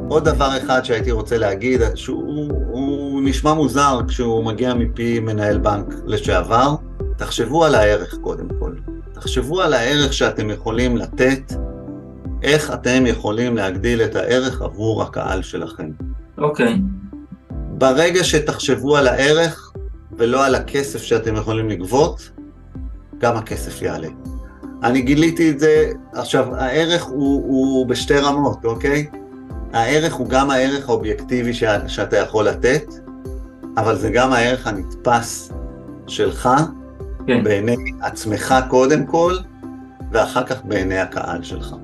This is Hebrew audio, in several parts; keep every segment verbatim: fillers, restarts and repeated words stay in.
עוד דבר אחד שהייתי רוצה להגיד, שהוא הוא נשמע מוזר כשהוא מגיע מפי מנהל בנק לשעבר, תחשבו על הערך קודם כל. תחשבו על הערך שאתם יכולים לתת, איך אתם יכולים להגדיל את הערך עבור הקהל שלכם. אוקיי. ברגע שתחשבו על הערך ולא על הכסף שאתם יכולים לגבות, גם הכסף יעלה. אני גיליתי את זה, עכשיו הערך הוא, הוא בשתי רמות, אוקיי? הערך הוא גם הערך האובייקטיבי ש- שאתה יכול לתת, אבל זה גם הערך הנתפס שלך, כן. בעיני עצמך קודם כל, ואחר כך בעיני הקהל שלך.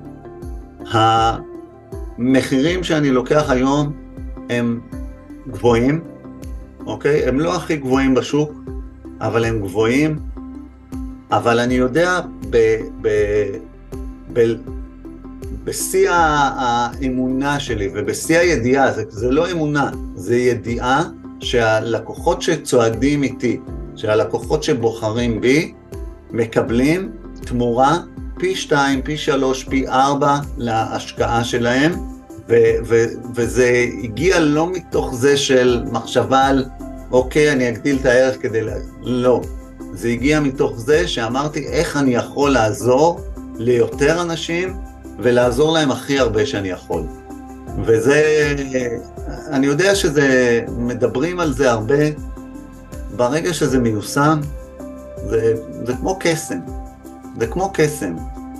המחירים שאני לוקח היום הם גבוהים, אוקיי? הם לא הכי גבוהים בשוק, אבל הם גבוהים, אבל אני יודע ב... ב... ב... בשיא האמונה שלי ובשיא הידיעה, זה, זה לא אמונה, זה ידיעה שהלקוחות שצועדים איתי, שהלקוחות שבוחרים בי, מקבלים תמורה פי שתיים, פי שלוש, פי ארבע להשקעה שלהם, ו, ו, וזה הגיע לא מתוך זה של מחשבה על, אוקיי, אני אגדיל את הערך כדי לה... לא. זה הגיע מתוך זה שאמרתי איך אני יכול לעזור ליותר אנשים, ולעזור להם הכי הרבה שאני יכול. וזה, אני יודע שזה, מדברים על זה הרבה, ברגע שזה מיושם, זה, זה כמו קסם. זה כמו קסם.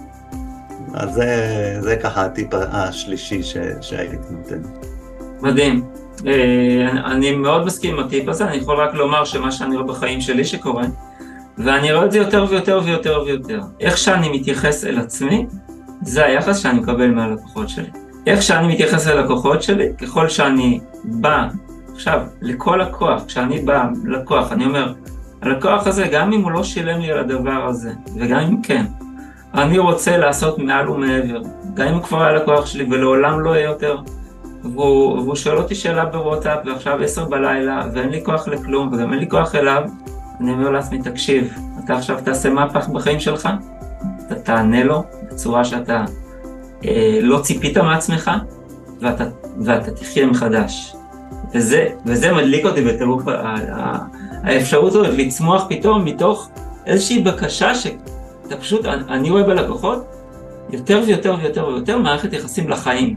אז זה, זה ככה הטיפ השלישי ש, שהייתי נותן. מדהים. אני מאוד מסכים עם הטיפ הזה, אני יכול רק לומר שמה שאני רואה בחיים שלי שקורה, ואני רואה את זה יותר ויותר ויותר ויותר. איך שאני מתייחס אל עצמי, זה היחס שאני מקבל מהלקוחות שלי. איך שאני מתייחס ללקוחות שלי, ככל שאני בא, עכשיו, לכל לקוח, כשאני בא לקוח, אני אומר, הלקוח הזה, גם אם הוא לא שילם לי על הדבר הזה, וגם אם כן, אני רוצה לעשות מעל ומעבר, גם אם הוא כבר היה לקוח שלי ולעולם לא יהיה יותר, והוא, והוא שואל אותי שאלה בוואטסאפ, ועכשיו עשר בלילה, ואין לי כוח לכלום, וגם אין לי כוח אליו, אני אומר לעצמי, תקשיב, אתה עכשיו תעשה מהפך בחיים שלך, אתה תענה לו בצורה שאתה אה, לא ציפית מעצמך, ואתה, ואתה תחיה מחדש. וזה, וזה מדליק אותי בטירוף, האפשרות הזאת לצמוח פתאום מתוך איזושהי בקשה שאתה פשוט, אני רואה בלקוחות, יותר ויותר ויותר ויותר מערכת יחסים לחיים.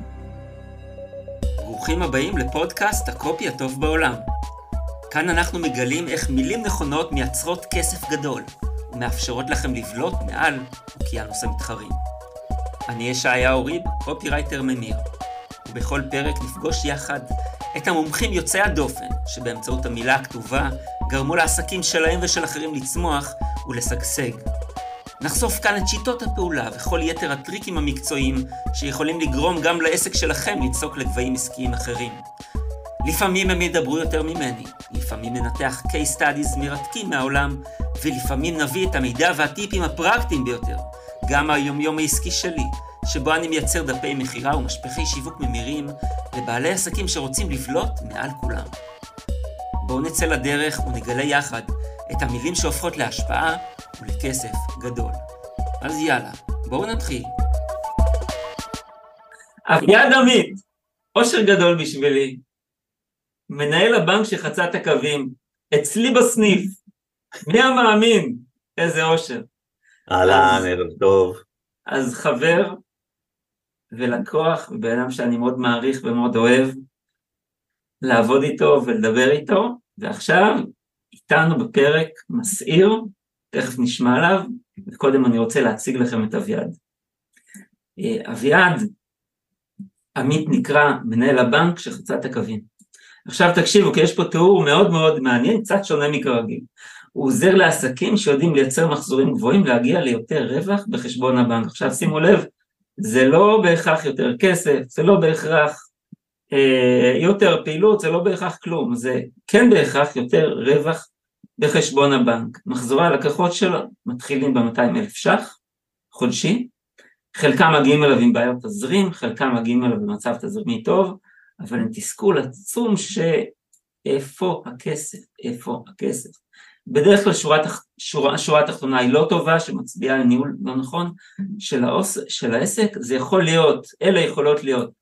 ברוכים הבאים לפודקאסט הקופי הטוב בעולם. כאן אנחנו מגלים איך מילים נכונות מייצרות כסף גדול, ומאפשרות לכם לבלוט מעל אוקיינוס המתחרים. אני ישעיהו ריב, קופירייטר ממיר, ובכל פרק נפגוש יחד את המומחים יוצאי הדופן, שבאמצעות המילה הכתובה גרמו לעסקים שלהם ושל אחרים לצמוח ולשגשג. נחשוף כאן את שיטות הפעולה וכל יתר הטריקים המקצועיים שיכולים לגרום גם לעסק שלכם לצוק לגבהים עסקיים אחרים. לפעמים הם ידברו יותר ממני, לפעמים ננתח case studies מרתקים מהעולם, ולפעמים נביא את המידע והטיפים הפרקטיים ביותר, גם היומיום העסקי שלי, שבו אני מייצר דפי מחירה ומשפחי שיווק ממירים לבעלי עסקים שרוצים לבלוט מעל כולם. בואו נצא לדרך ונגלה יחד את המילים שהופכות להשפעה ולכסף גדול. אז יאללה, בואו נתחיל. אביעד עמית, אושר גדול בשבילי. מנהל הבנק שחצה את הקווים, אצלי בסניף. מי המאמין? איזה אושר. אהלן, ערב טוב. אז חבר ולקוח, ובאדם שאני מאוד מעריך ומאוד אוהב, לעבוד איתו ולדבר איתו, ועכשיו איתנו בפרק מסעיר, תכף נשמע עליו, וקודם אני רוצה להציג לכם את אביעד. אביעד, עמית נקרא מנהל הבנק שחצה את הקווים. עכשיו תקשיבו, כי יש פה תיאור מאוד מאוד מעניין, קצת שונה מכרגיל. הוא עוזר לעסקים שיודעים לייצר מחזורים גבוהים, להגיע ליותר רווח בחשבון הבנק. עכשיו שימו לב, זה לא בהכרח יותר כסף, זה לא בהכרח אה, יותר פעילות, זה לא בהכרח כלום, זה כן בהכרח יותר רווח בחשבון הבנק. מחזורי הלקוחות שלו מתחילים ב-מאתיים אלף ש"ח חודשי, חלקם מגיעים אליו עם בעיות תזרים, חלקם מגיעים אליו במצב תזרימי טוב, אבל הם תסכול עצום שאיפה הכסף, איפה הכסף. בדרך כלל שורה, שורה, שורה התחתונה היא לא טובה, שמצביעה על ניהול לא נכון של, העוס, של העסק, זה יכול להיות, אלה יכולות להיות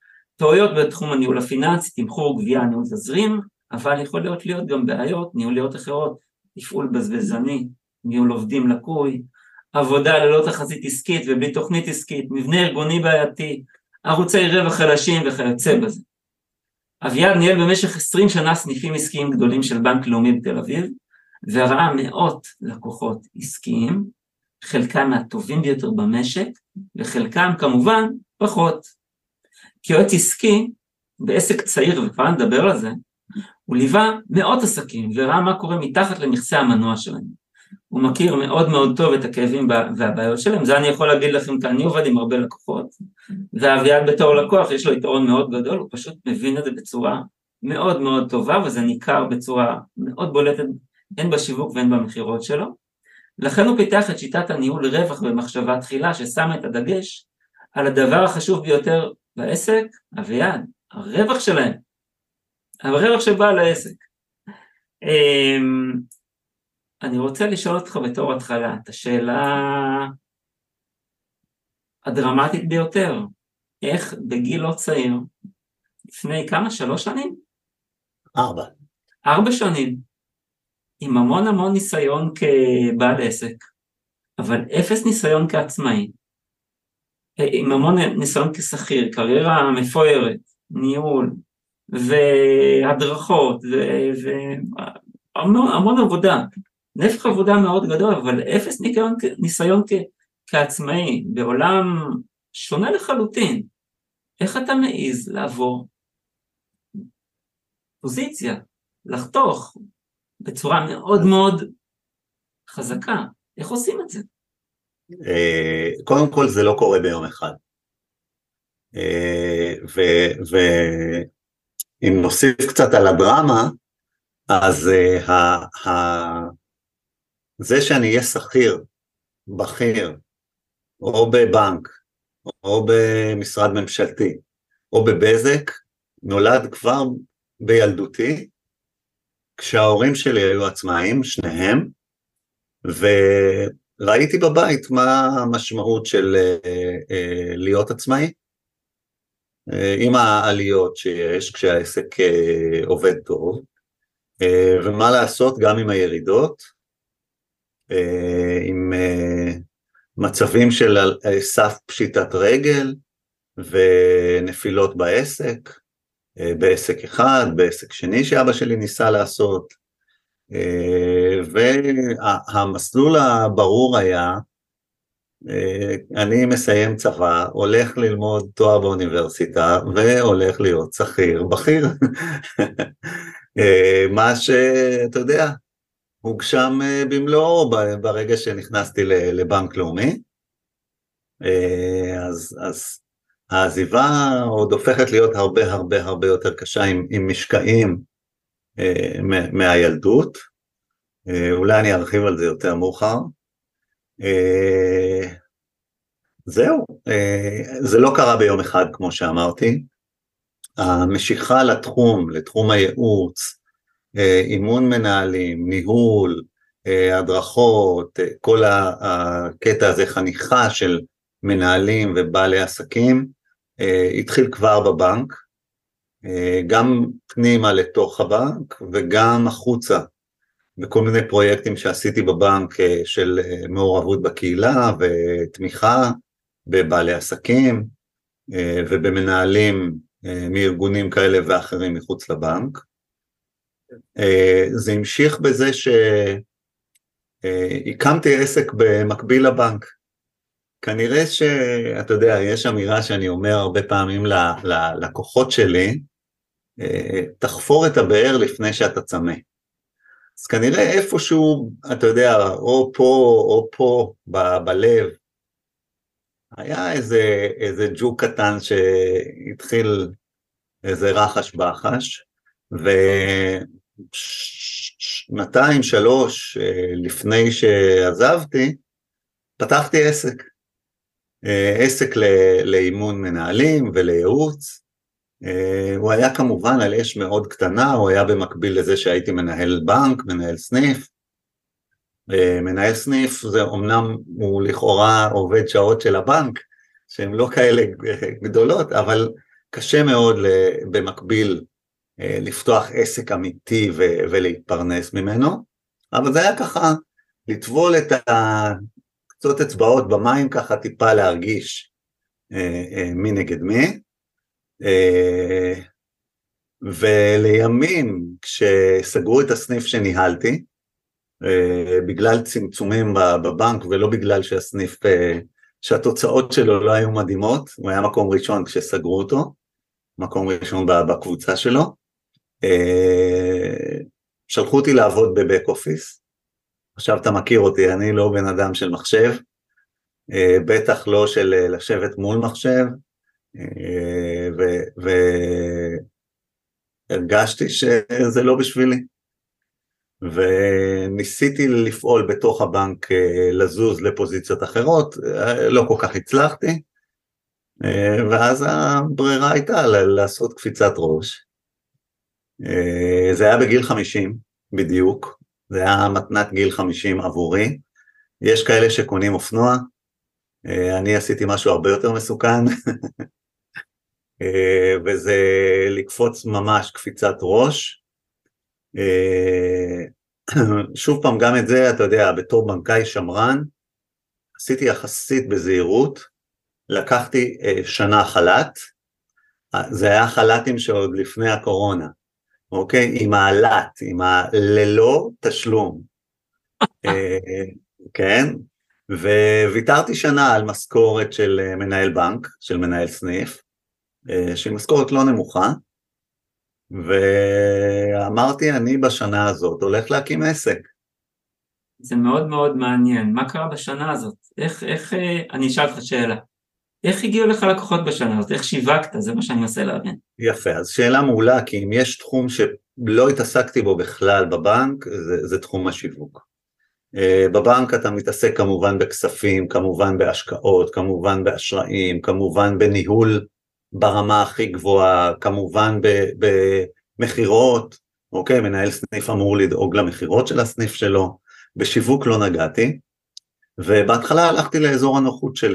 טעויות בתחום הניהול הפיננסי, תמחור, גבייה, ניהול תזרים, אבל יכול להיות להיות גם בעיות ניהוליות אחרות, תפעול בזבזני, ניהול עובדים לקוי, עבודה ללא תחזית עסקית ובלי תוכנית עסקית, מבנה ארגוני בעייתי, ערוצי רווח חלשים וכיוצא בזה. אביעד ניהל במשך עשרים שנה סניפים עסקיים גדולים של בנק לאומי בתל אביב, וראה מאות לקוחות עסקיים, חלקם מהטובים ביותר במשק, וחלקם כמובן פחות. כיועץ עסקי, בעסק צעיר, וכבר נדבר על זה, הוא ליווה מאות עסקים, וראה מה קורה מתחת למכסה המנוע שלהם. הוא מכיר מאוד מאוד טוב את הכאבים והבעיות שלהם, זה אני יכול להגיד לכם, כי אני עובד עם הרבה לקוחות, ואביעד בתור לקוח יש לו יתרון מאוד גדול, הוא פשוט מבין את זה בצורה מאוד מאוד טובה, וזה ניכר בצורה מאוד בולטת, הן בשיווק והן במחירות שלו. לכן הוא פיתח את שיטת הניהול רווח במחשבה תחילה, ששמה את הדגש על הדבר החשוב ביותר בעסק, אביעד, הרווח שלהם, הרווח של בעל העסק. אני רוצה לשאול אותך בתור התחלה, את השאלה הדרמטית ביותר, איך בגיל לא צעיר, לפני כמה, שלוש שנים? ארבע. ארבע שנים, עם המון המון ניסיון כבעל עסק, אבל אפס ניסיון כעצמאי, עם המון ניסיון כשכיר, קריירה מפוארת, ניהול, והדרכות, והמון המון עבודה, נפח עבודה מאוד גדול, אבל אפס ניסיון, ניסיון כ, כעצמאי, בעולם שונה לחלוטין. איך אתה מעיז לעבור פוזיציה, לחתוך בצורה מאוד מאוד חזקה? איך עושים את זה? קודם כל זה לא קורה ביום אחד. ואם נוסיף קצת על הדרמה, אז זה שאני אהיה שכיר, בכיר, או בבנק, או במשרד ממשלתי, או בבזק, נולד כבר בילדותי, כשההורים שלי היו עצמאים, שניהם, וראיתי בבית מה המשמעות של להיות עצמאי, עם העליות שיש כשהעסק עובד טוב, ומה לעשות גם עם הירידות, עם מצבים של סף פשיטת רגל ונפילות בעסק, בעסק אחד, בעסק שני שאבא שלי ניסה לעשות, והמסלול הברור היה, אני מסיים צבא, הולך ללמוד תואר באוניברסיטה, והולך להיות שכיר, בכיר, מה שאתה יודע, הוגשם במלואו ברגע שנכנסתי לבנק לאומי, אז, אז העזיבה עוד הופכת להיות הרבה הרבה הרבה יותר קשה עם, עם משקעים מהילדות, אולי אני ארחיב על זה יותר מאוחר. זהו, זה לא קרה ביום אחד כמו שאמרתי, המשיכה לתחום, לתחום הייעוץ, אימון מנהלים, ניהול, הדרכות, כל הקטע הזה, חניכה של מנהלים ובעלי עסקים, התחיל כבר בבנק, גם פנימה לתוך הבנק וגם החוצה, בכל מיני פרויקטים שעשיתי בבנק של מעורבות בקהילה ותמיכה בבעלי עסקים ובמנהלים מארגונים כאלה ואחרים מחוץ לבנק. זה המשיך בזה שהקמתי עסק במקביל לבנק. כנראה שאתה יודע, יש אמירה שאני אומר הרבה פעמים ללקוחות שלי, תחפור את הבאר לפני שאתה צמא. אז כנראה איפשהו, אתה יודע, או פה או פה ב- בלב, היה איזה, איזה ג'וק קטן שהתחיל איזה רחש בחש, ושנתיים, שלוש, לפני שעזבתי, פתחתי עסק. עסק לאימון מנהלים ולייעוץ, הוא היה כמובן על אש מאוד קטנה, הוא היה במקביל לזה שהייתי מנהל בנק, מנהל סניף, מנהל סניף זה אמנם הוא לכאורה עובד שעות של הבנק, שהן לא כאלה גדולות, אבל קשה מאוד במקביל לפתוח עסק אמיתי ולהתפרנס ממנו, אבל זה היה ככה, לטבול את קצות אצבעות במים, ככה טיפה להרגיש מי נגד מי, ולימים כשסגרו את הסניף שניהלתי, בגלל צמצומים בבנק ולא בגלל שהסניף, שהתוצאות שלו לא היו מדהימות, הוא היה מקום ראשון כשסגרו אותו, מקום ראשון בקבוצה שלו, שלחו אותי לעבוד בבק אופיס, עכשיו אתה מכיר אותי, אני לא בן אדם של מחשב, בטח לא של לשבת מול מחשב, והרגשתי שזה לא בשבילי, וניסיתי לפעול בתוך הבנק לזוז לפוזיציות אחרות, לא כל כך הצלחתי, ואז הברירה הייתה לעשות קפיצת ראש. זה היה בגיל חמישים בדיוק, זה היה מתנת גיל חמישים עבורי, יש כאלה שקונים אופנוע, אני עשיתי משהו הרבה יותר מסוכן, וזה לקפוץ ממש קפיצת ראש, שוב פעם גם את זה, אתה יודע, בתור בנקאי שמרן, עשיתי יחסית בזהירות, לקחתי שנה חל"ת, זה היה חל"תים שעוד לפני הקורונה, אוקיי? עם העלת, עם הללא תשלום, כן? וויתרתי שנה על משכורת של מנהל בנק, של מנהל סניף, שהיא משכורת לא נמוכה, ואמרתי, אני בשנה הזאת הולך להקים עסק. זה מאוד מאוד מעניין, מה קרה בשנה הזאת? איך, איך, אני אשאל לך שאלה, איך הגיעו לך לקוחות בשנה הזאת? איך שיווקת? זה מה שאני מנסה להבין. יפה, אז שאלה מעולה, כי אם יש תחום שלא התעסקתי בו בכלל בבנק, זה, זה תחום השיווק. בבנק אתה מתעסק כמובן בכספים, כמובן בהשקעות, כמובן באשראים, כמובן בניהול ברמה הכי גבוהה, כמובן במחירות, אוקיי, מנהל סניף אמור לדאוג למחירות של הסניף שלו, בשיווק לא נגעתי, ובהתחלה הלכתי לאזור הנוחות שלי,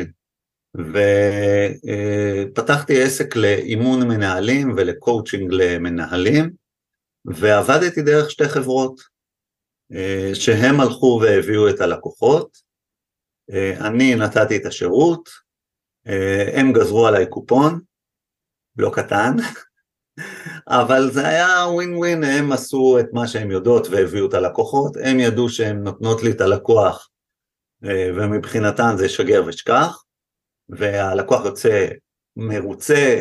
ופתחתי עסק לאימון מנהלים ולקואוצ'ינג למנהלים, ועבדתי דרך שתי חברות, שהם הלכו והביאו את הלקוחות, אני נתתי את השירות, הם גזרו עליי קופון, לא קטן, אבל זה היה ווין ווין, הם עשו את מה שהם יודעות והביאו את הלקוחות, הם ידעו שהם נותנות לי את הלקוח, ומבחינתן זה שגר ושכח, והלקוח יוצא מרוצה,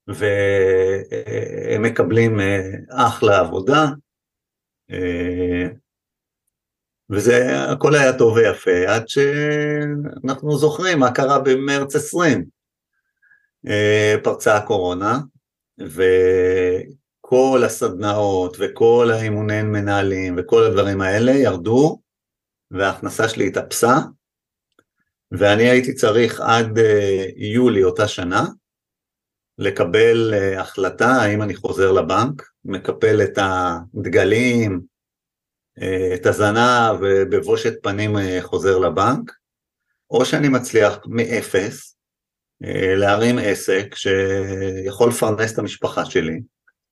והם מקבלים אחלה עבודה, וזה הכל היה טוב ויפה, עד שאנחנו זוכרים מה קרה במרץ עשרים, פרצה הקורונה, וכל הסדנאות וכל האימוני מנהלים וכל הדברים האלה ירדו, וההכנסה שלי התאפסה, ואני הייתי צריך עד יולי אותה שנה, לקבל החלטה האם אני חוזר לבנק, מקפל את הדגלים, את הזנב ובבושת פנים חוזר לבנק, או שאני מצליח מאפס להרים עסק שיכול לפרנס את המשפחה שלי.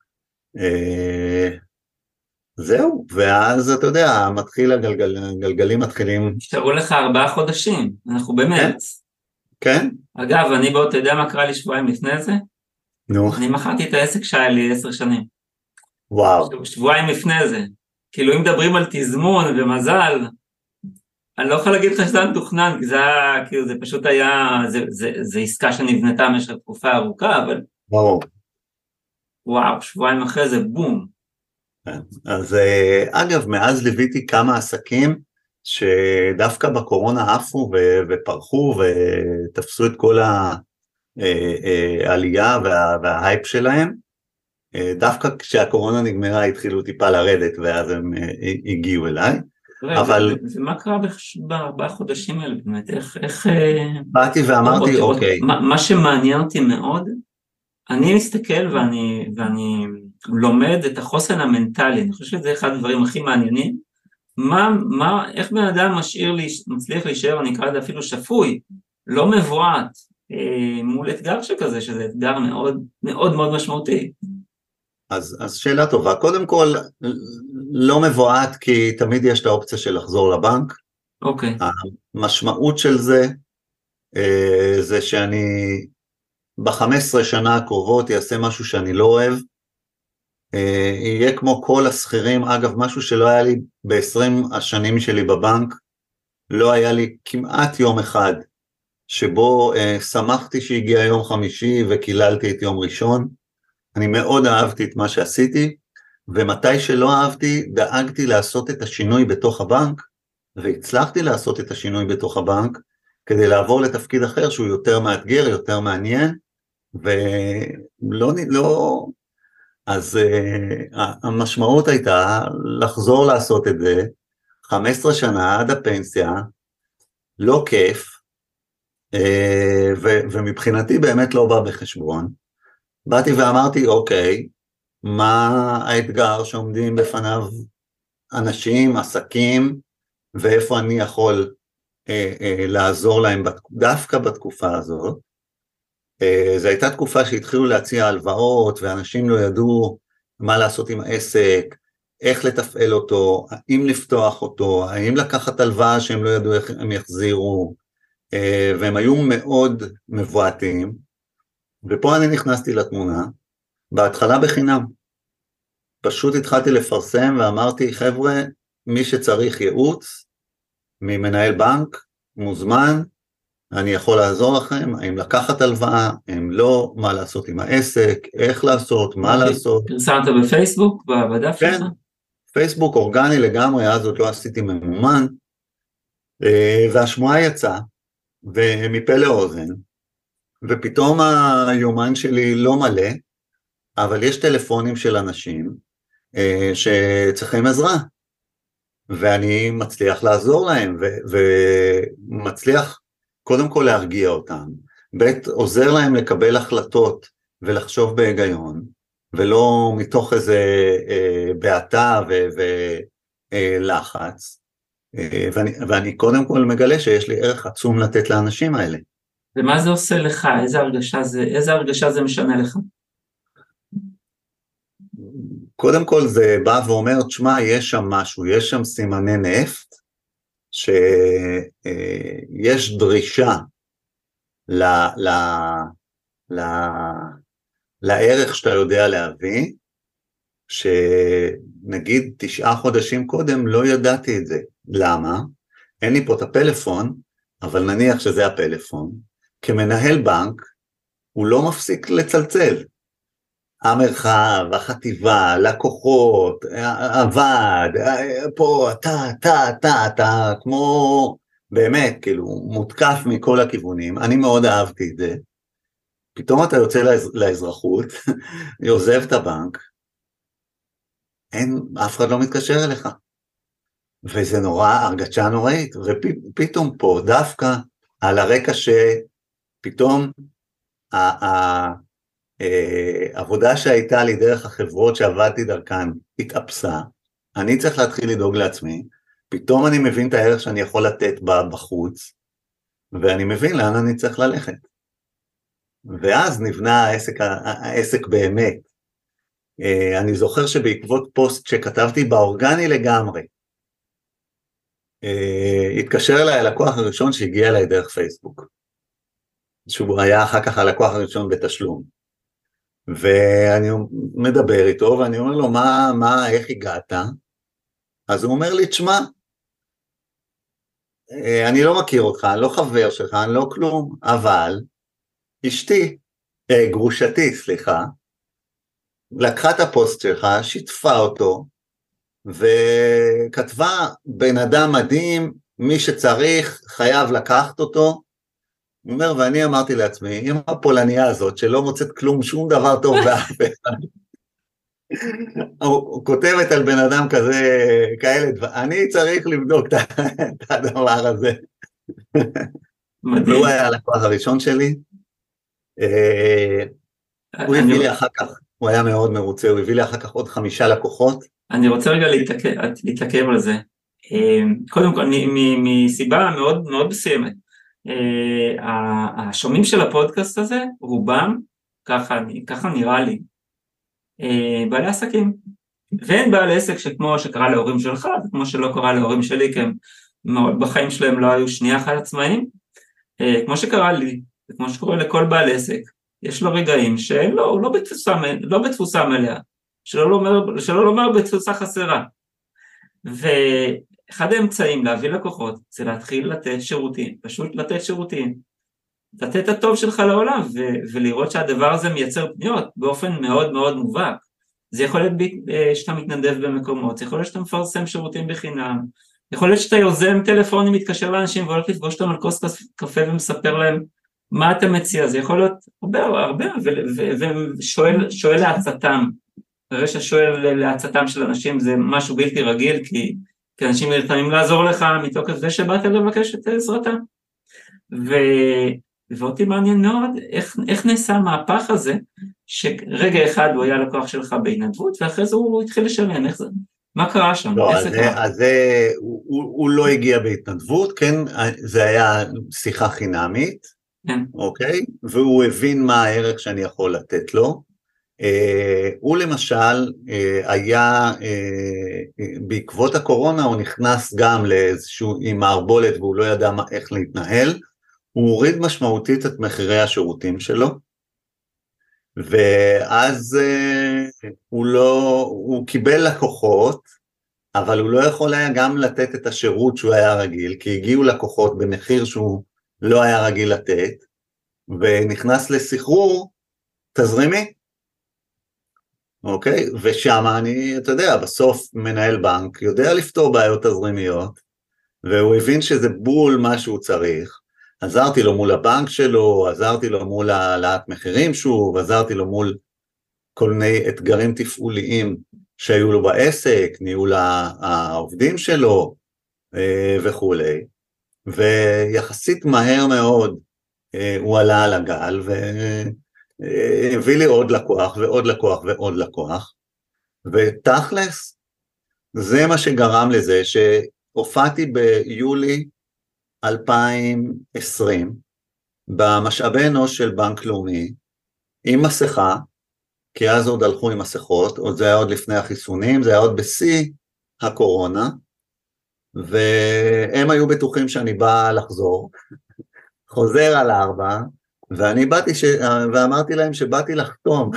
זהו, ואז אתה יודע, מתחיל הגלגל, הגלגלים מתחילים... השתרו לך ארבעה חודשים, אנחנו במרץ. כן. אגב, אני בוא, אתה יודע מה קרה לי שבועיים לפני זה? נו. אני מכרתי את העסק שהיה לי עשר שנים. וואו. שבועיים לפני זה. כאילו אם מדברים על תזמון ומזל, אני לא יכול להגיד לך שזה מתוכנן, כי זה, כאילו, זה פשוט היה, זה, זה, זה עסקה שנבנתה במשך תקופה ארוכה, אבל... וואו. וואו, שבועיים אחרי זה בום. אז אגב, מאז ליוויתי כמה עסקים, שדווקא בקורונה עפו ופרחו ותפסו את כל העלייה וההייפ שלהם, דווקא כשהקורונה נגמרה התחילו טיפה לרדת ואז הם הגיעו אליי. אבל... ומה קרה בארבעה חודשים האלה באמת? איך... באתי ואמרתי אוקיי. מה שמעניין אותי מאוד, אני מסתכל ואני לומד את החוסן המנטלי, אני חושב שזה אחד הדברים הכי מעניינים, מה, מה, איך בן אדם משאיר לי, מצליח להישאר, אני אקרא את זה אפילו שפוי, לא מבועת, מול אתגר שכזה, שזה אתגר מאוד מאוד מאוד משמעותי. אז, אז שאלה טובה, קודם כל, לא מבועת כי תמיד יש את האופציה של לחזור לבנק. אוקיי. המשמעות של זה, זה שאני ב-חמש עשרה שנה הקרובות יעשה משהו שאני לא אוהב, יהיה כמו כל השכירים, אגב, משהו שלא היה לי ב-עשרים השנים שלי בבנק, לא היה לי כמעט יום אחד, שבו uh, שמחתי שהגיע יום חמישי וקיללתי את יום ראשון, אני מאוד אהבתי את מה שעשיתי, ומתי שלא אהבתי, דאגתי לעשות את השינוי בתוך הבנק, והצלחתי לעשות את השינוי בתוך הבנק, כדי לעבור לתפקיד אחר שהוא יותר מאתגר, יותר מעניין, ולא, לא, אז uh, המשמעות הייתה לחזור לעשות את זה, חמש עשרה שנה עד הפנסיה, לא כיף, uh, ו, ומבחינתי באמת לא בא בחשבון, באתי ואמרתי אוקיי, מה האתגר שעומדים בפניו אנשים, עסקים, ואיפה אני יכול אה, אה, לעזור להם בת, דווקא בתקופה הזאת. אה, זו הייתה תקופה שהתחילו להציע הלוואות, ואנשים לא ידעו מה לעשות עם העסק, איך לתפעל אותו, האם לפתוח אותו, האם לקחת הלוואה שהם לא ידעו איך הם יחזירו, אה, והם היו מאוד מבועתים, ופה אני נכנסתי לתמונה, בהתחלה בחינם, פשוט התחלתי לפרסם ואמרתי, חבר'ה, מי שצריך ייעוץ, ממנהל בנק, מוזמן, אני יכול לעזור לכם, האם לקחת הלוואה, האם לא, מה לעשות עם העסק, איך לעשות, מה לעשות. פרסמת בפייסבוק, בדף שלך? כן, פייסבוק אורגני לגמרי, אז עוד לא עשיתי ממומן, והשמועה יצאה, ומפה לאוזן, ופתאום היומן שלי לא מלא, אבל יש טלפונים של אנשים אה, שצריכים עזרה, ואני מצליח לעזור להם, ו- ומצליח קודם כל להרגיע אותם, בית עוזר להם לקבל החלטות ולחשוב בהיגיון, ולא מתוך איזה אה, בעתה ולחץ, אה, אה, ואני, ואני קודם כל מגלה שיש לי ערך עצום לתת לאנשים האלה. ומה זה עושה לך? איזה הרגשה זה, איזה הרגשה זה משנה לך? קודם כל זה בא ואומר, תשמע, יש שם משהו, יש שם סימני נפט, שיש דרישה ל, ל, ל, לערך שאתה יודע להביא, שנגיד תשעה חודשים קודם לא ידעתי את זה. למה? אין לי פה את הפלאפון, אבל נניח שזה הפלאפון, כמנהל בנק, הוא לא מפסיק לצלצל. המרחב, החטיבה, לקוחות, הוועד, פה, אתה, אתה, אתה, אתה, כמו, באמת, כאילו, מותקף מכל הכיוונים, אני מאוד אהבתי את זה, פתאום אתה יוצא לאזרחות, עוזב את הבנק, אין, אף אחד לא מתקשר אליך, וזה נורא, הרגשה נוראית, ופתאום פה, דווקא על הרקע שפתאום, העבודה שהייתה לי דרך החברות שעבדתי דרכן התאפסה, אני צריך להתחיל לדאוג לעצמי, פתאום אני מבין את הערך שאני יכול לתת בחוץ, ואני מבין לאן אני צריך ללכת. ואז נבנה העסק, העסק באמת. אני זוכר שבעקבות פוסט שכתבתי באורגני לגמרי, התקשר אליי הלקוח הראשון שהגיע אליי דרך פייסבוק, שהוא היה אחר כך הלקוח הראשון בתשלום. ואני מדבר איתו, ואני אומר לו, מה, מה, איך הגעת? אז הוא אומר לי, תשמע, אני לא מכיר אותך, אני לא חבר שלך, אני לא כלום, אבל אשתי, גרושתי, סליחה, לקחה את הפוסט שלך, שיתפה אותו, וכתבה, בן אדם מדהים, מי שצריך, חייב לקחת אותו, הוא אומר, ואני אמרתי לעצמי, עם הפולניה הזאת, שלא מוצאת כלום, שום דבר טוב באף אחד, הוא כותבת על בן אדם כזה, כאלה, אני צריך לבדוק את הדבר הזה. והוא היה הלקוח הראשון שלי, הוא הביא לי אחר כך, הוא היה מאוד מרוצה, הוא הביא לי אחר כך עוד חמישה לקוחות. אני רוצה רגע להתעכב על זה, קודם כל, מסיבה מאוד מאוד מסוימת, השומעים של הפודקאסט הזה, רובם, ככה, ככה נראה לי, בעלי עסקים, ואין בעל עסק שכמו שקרה להורים שלך, וכמו שלא קרה להורים שלי, כי הם בחיים שלהם לא היו שנייה אחת עצמאים, כמו שקרה לי, וכמו שקורה לכל בעל עסק, יש לו רגעים שלא, הוא לא בתפוסה, לא בתפוסה מלאה, שלא לומר, שלא לומר בתפוסה חסרה, ואחד האמצעים להביא לקוחות, זה להתחיל לתת שירותים, פשוט לתת שירותים, לתת את הטוב שלך לעולם, ו- ולראות שהדבר הזה מייצר פניות, באופן מאוד מאוד מובהק, זה יכול להיות שאתה מתנדב במקומות, זה יכול להיות שאתה מפרסם שירותים בחינם, יכול להיות שאתה יוזם טלפונים, מתקשר לאנשים, והולך לפגוש אותם על כוס קפה ומספר להם מה אתה מציע, זה יכול להיות הרבה, הרבה, ושואל, שואל להצתם, הרי ששואל להצתם של אנשים זה משהו בלתי רגיל, כי, כי אנשים נרתמים לעזור לך מתוקף זה שבאת לבקש את עזרתם, ו... ואותי מעניין מאוד איך, איך נעשה המהפך הזה, שרגע אחד הוא היה לקוח שלך בהתנדבות, ואחרי זה הוא התחיל לשלם, איך זה, מה קרה שם? לא, איך אז זה זה, קרה? אז זה, הוא, הוא לא הגיע בהתנדבות, כן, זה היה שיחה חינמית, כן. אוקיי, והוא הבין מה הערך שאני יכול לתת לו, אה, הוא למשל אה, היה, אה, בעקבות הקורונה הוא נכנס גם לאיזשהו עם מערבולת, והוא לא ידע מה, איך להתנהל, הוא הוריד משמעותית את מחירי השירותים שלו, ואז uh, הוא לא, הוא קיבל לקוחות, אבל הוא לא יכול היה גם לתת את השירות שהוא היה רגיל, כי הגיעו לקוחות במחיר שהוא לא היה רגיל לתת, ונכנס לסחרור תזרימי, אוקיי? ושם אני, אתה יודע, בסוף מנהל בנק יודע לפתור בעיות תזרימיות, והוא הבין שזה בול מה שהוא צריך, עזרתי לו מול הבנק שלו, עזרתי לו מול העלאת מחירים שוב, עזרתי לו מול כל מיני אתגרים תפעוליים שהיו לו בעסק, ניהול העובדים שלו וכו'. ויחסית מהר מאוד הוא עלה על הגל, והביא לי עוד לקוח ועוד לקוח ועוד לקוח, ותכלס, זה מה שגרם לזה שהופעתי ביולי אלפיים עשרים, במשאבי אנוש של בנק לאומי, עם מסכה, כי אז עוד הלכו עם מסכות, עוד זה היה עוד לפני החיסונים, זה היה עוד בשיא הקורונה, והם היו בטוחים שאני בא לחזור, חוזר על ארבע, ואני באתי ש... ואמרתי להם שבאתי לחתום,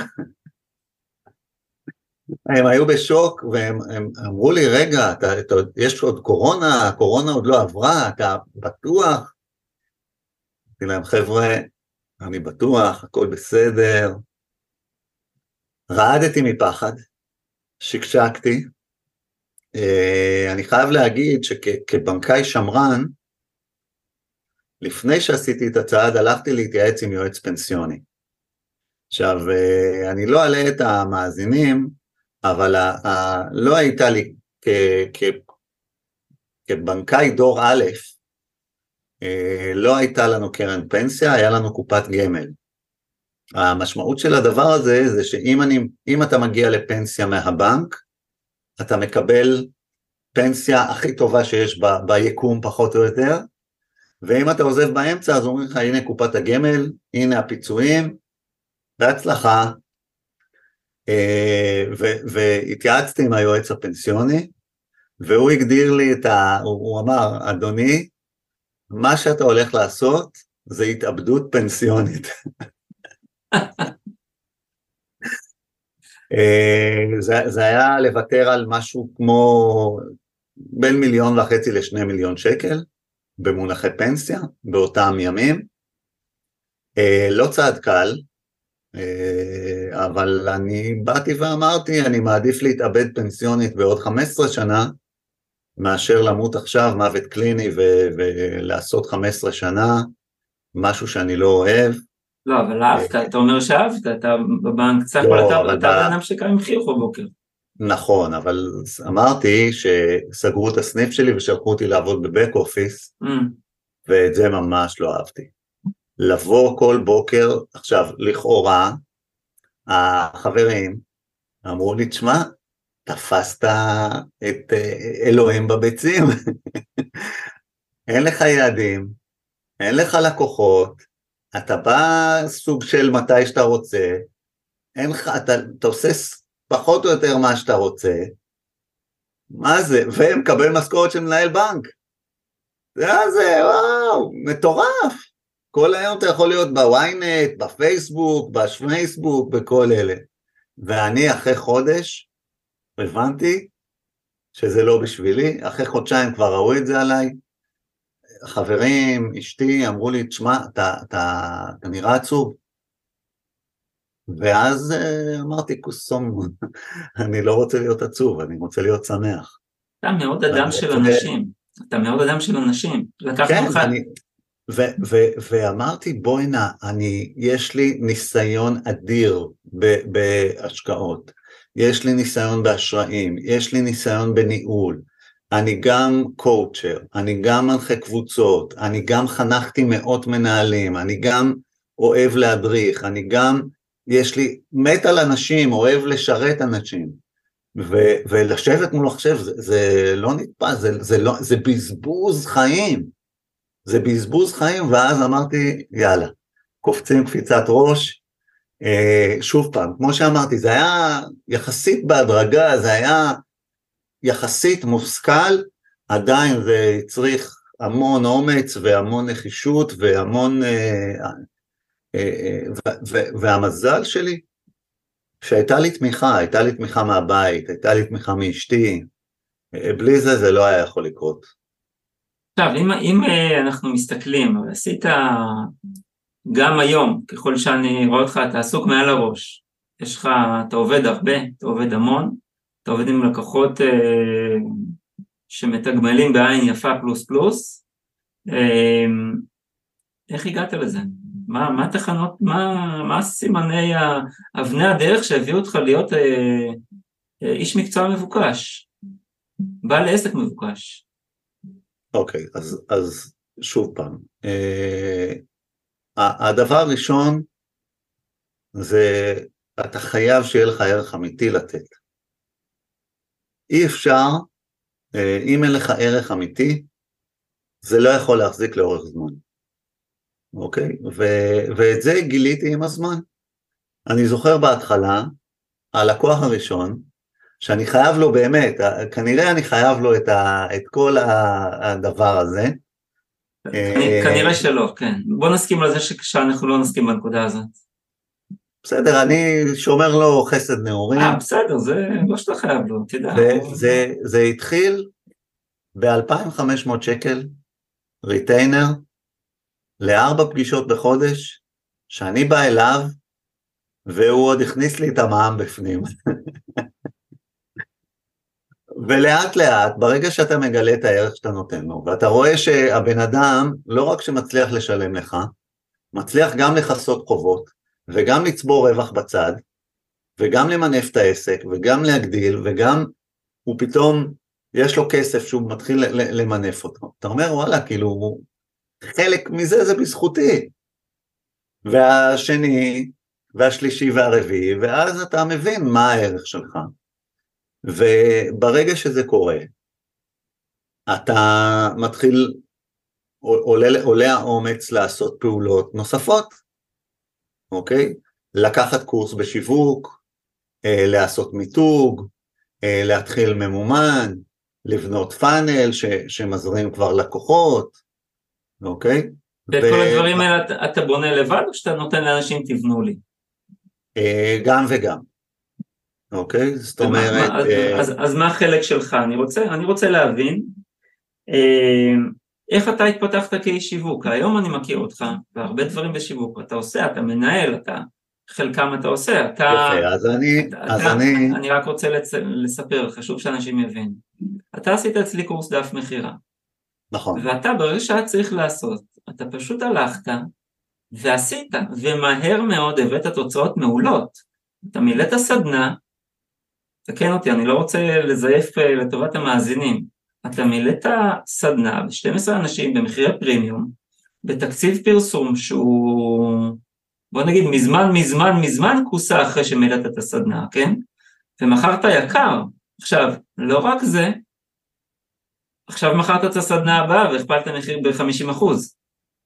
הם היו בשוק, והם הם אמרו לי, רגע, אתה, אתה, יש עוד קורונה, הקורונה עוד לא עברה, אתה בטוח? אמרתי להם, חבר'ה, אני בטוח, הכל בסדר. רעדתי מפחד, שקשקתי, אני חייב להגיד שכבנקאי שמרן, לפני שעשיתי את הצעד, הלכתי להתייעץ עם יועץ פנסיוני. עכשיו, אני לא אעלה את המאזינים, אבל ה, ה, לא הייתה לי, כ, כ, כבנקאי דור א', לא הייתה לנו קרן פנסיה, היה לנו קופת גמל. המשמעות של הדבר הזה, זה שאם אני, אם אתה מגיע לפנסיה מהבנק, אתה מקבל פנסיה הכי טובה שיש ב, ביקום פחות או יותר, ואם אתה עוזב באמצע, אז אומרים לך, הנה קופת הגמל, הנה הפיצויים, בהצלחה, והתייעצתי עם היועץ הפנסיוני, והוא הגדיר לי את ה... הוא אמר, אדוני, מה שאתה הולך לעשות, זה התאבדות פנסיונית. זה, זה היה לוותר על משהו כמו בין מיליון וחצי לשני מיליון שקל, במונחי פנסיה, באותם ימים. לא צעד קל, אבל אני באתי ואמרתי, אני מעדיף להתאבד פנסיונית בעוד חמש עשרה שנה, מאשר למות עכשיו מוות קליני ו- ולעשות חמש עשרה שנה, משהו שאני לא אוהב. לא, אבל אהבת, אתה אומר שאהבת, אתה בבנק צריך, אבל אתה בנם שקיים חיוכו בוקר. נכון, אבל אמרתי שסגרו את הסניף שלי ושלחו אותי לעבוד בבק אופיס, ואת זה ממש לא אהבתי. לבוא כל בוקר, עכשיו, לכאורה, החברים אמרו לי, תשמע, תפסת את אלוהים בביצים, אין לך יעדים, אין לך לקוחות, אתה בא סוג של מתי שאתה רוצה, אין לך, אתה, אתה עושה פחות או יותר מה שאתה רוצה, מה זה? ומקבל משכורת של מנהל בנק. זה זה, וואו, מטורף. כל היום אתה יכול להיות בוויינט, בפייסבוק, בשפייסבוק, בכל אלה. ואני אחרי חודש, הבנתי שזה לא בשבילי, אחרי חודשיים כבר ראו את זה עליי, חברים, אשתי, אמרו לי, תשמע, אתה, אתה, אתה נראה עצוב. ואז אמרתי, קוסום, אני לא רוצה להיות עצוב, אני רוצה להיות שמח. אתה מאוד אדם של אנשים, אתה מאוד אדם של אנשים, לקחנו לך. ואמרתי, בואי נע, אני, יש לי ניסיון אדיר בהשקעות, יש לי ניסיון באשראים, יש לי ניסיון בניהול, אני גם קואוצ'ר, אני גם מנחה קבוצות, אני גם חנכתי מאות מנהלים, אני גם אוהב להדריך, אני גם, יש לי מת על אנשים, אוהב לשרת אנשים, ו- ולשבת מול עכשיו, זה, זה לא נתפס, זה, זה, לא, זה בזבוז חיים, זה בזבוז חיים, ואז אמרתי, יאללה, קופצים קפיצת ראש, אה, שוב פעם, כמו שאמרתי, זה היה יחסית בהדרגה, זה היה יחסית מושכל, עדיין זה צריך המון אומץ, והמון נחישות, והמון, אה, אה, ו- ו- והמזל שלי, שהייתה לי תמיכה, הייתה לי תמיכה מהבית, הייתה לי תמיכה מאשתי, בלי זה זה לא היה יכול לקרות. עכשיו, אם, אם אנחנו מסתכלים, עשית גם היום, ככל שאני רואה אותך, אתה עסוק מעל הראש, יש לך, אתה עובד הרבה, אתה עובד המון, אתה עובד עם לקוחות אה, שמתגמלים בעין יפה פלוס פלוס, אה, איך הגעת לזה? מה, מה תחנות, מה, מה סימני אבני הדרך שהביאו אותך להיות אה, אה, איש מקצוע מבוקש, בעל עסק מבוקש? אוקיי, אז, אז שוב פעם, אה, הדבר הראשון זה, אתה חייב שיהיה לך ערך אמיתי לתת. אי אפשר, אה, אם אין לך ערך אמיתי, זה לא יכול להחזיק לאורך זמן. אוקיי? ו- ואת זה גיליתי עם הזמן. אני זוכר בהתחלה, הלקוח הראשון, שאני חייב לו באמת, כנראה אני חייב לו את, ה- את כל הדבר הזה. כנראה שלא, כן. בוא נסכים על זה שאנחנו לא נסכים בנקודה הזאת. בסדר, אני שומר לו חסד נעורים. אה, בסדר, זה לא שאתה חייב לו, תדע. זה, זה התחיל ב-אלפיים וחמש מאות שקל, ריטיינר, לארבע פגישות בחודש, שאני בא אליו, והוא עוד הכניס לי את המע"מ בפנים. ולאט לאט, ברגע שאתה מגלה את הערך שאתה נותן לו, ואתה רואה שהבן אדם, לא רק שמצליח לשלם לך, מצליח גם לחסות חובות, וגם לצבור רווח בצד, וגם למנף את העסק, וגם להגדיל, וגם הוא פתאום, יש לו כסף שהוא מתחיל למנף אותו. אתה אומר, וואלה, כאילו, חלק מזה זה בזכותי. והשני, והשלישי והרביעי, ואז אתה מבין מה הערך שלך. וברגע שזה קורה, אתה מתחיל, עולה, עולה האומץ לעשות פעולות נוספות, אוקיי? לקחת קורס בשיווק, לעשות מיתוג, להתחיל ממומן, לבנות פאנל ש, שמזרים כבר לקוחות, אוקיי? ואת כל הדברים האלה אתה, אתה בונה לבד, או שאתה נותן לאנשים תבנו לי? גם וגם. אוקיי? זאת אומרת... אז, אז, אז מה החלק שלך? אני רוצה, אני רוצה להבין, איך אתה התפתחת כאיש שיווק? היום אני מכיר אותך, והרבה דברים בשיווק, אתה עושה, אתה מנהל, אתה, חלקם אתה עושה, אתה... יפה, אז אני... אתה, אז אתה, אני... אני רק רוצה לצ... לספר, חשוב שאנשים יבין. אתה עשית אצלי קורס דף מחירה. נכון. ואתה ברגע שאת צריך לעשות, אתה פשוט הלכת, ועשית, ומהר מאוד הבאת תוצאות מעולות. אתה מילאת סדנה, תקן אותי, אני לא רוצה לזייף לטובת המאזינים, אתה מילאת סדנה ב-שנים עשר אנשים במחירי פרימיום, בתקציב פרסום שהוא, בוא נגיד, מזמן, מזמן, מזמן כוסה אחרי שמילאת את הסדנה, כן? ומחרת יקר. עכשיו, לא רק זה, עכשיו מחרת את הסדנה הבאה והכפלת מחיר ב-חמישים אחוז.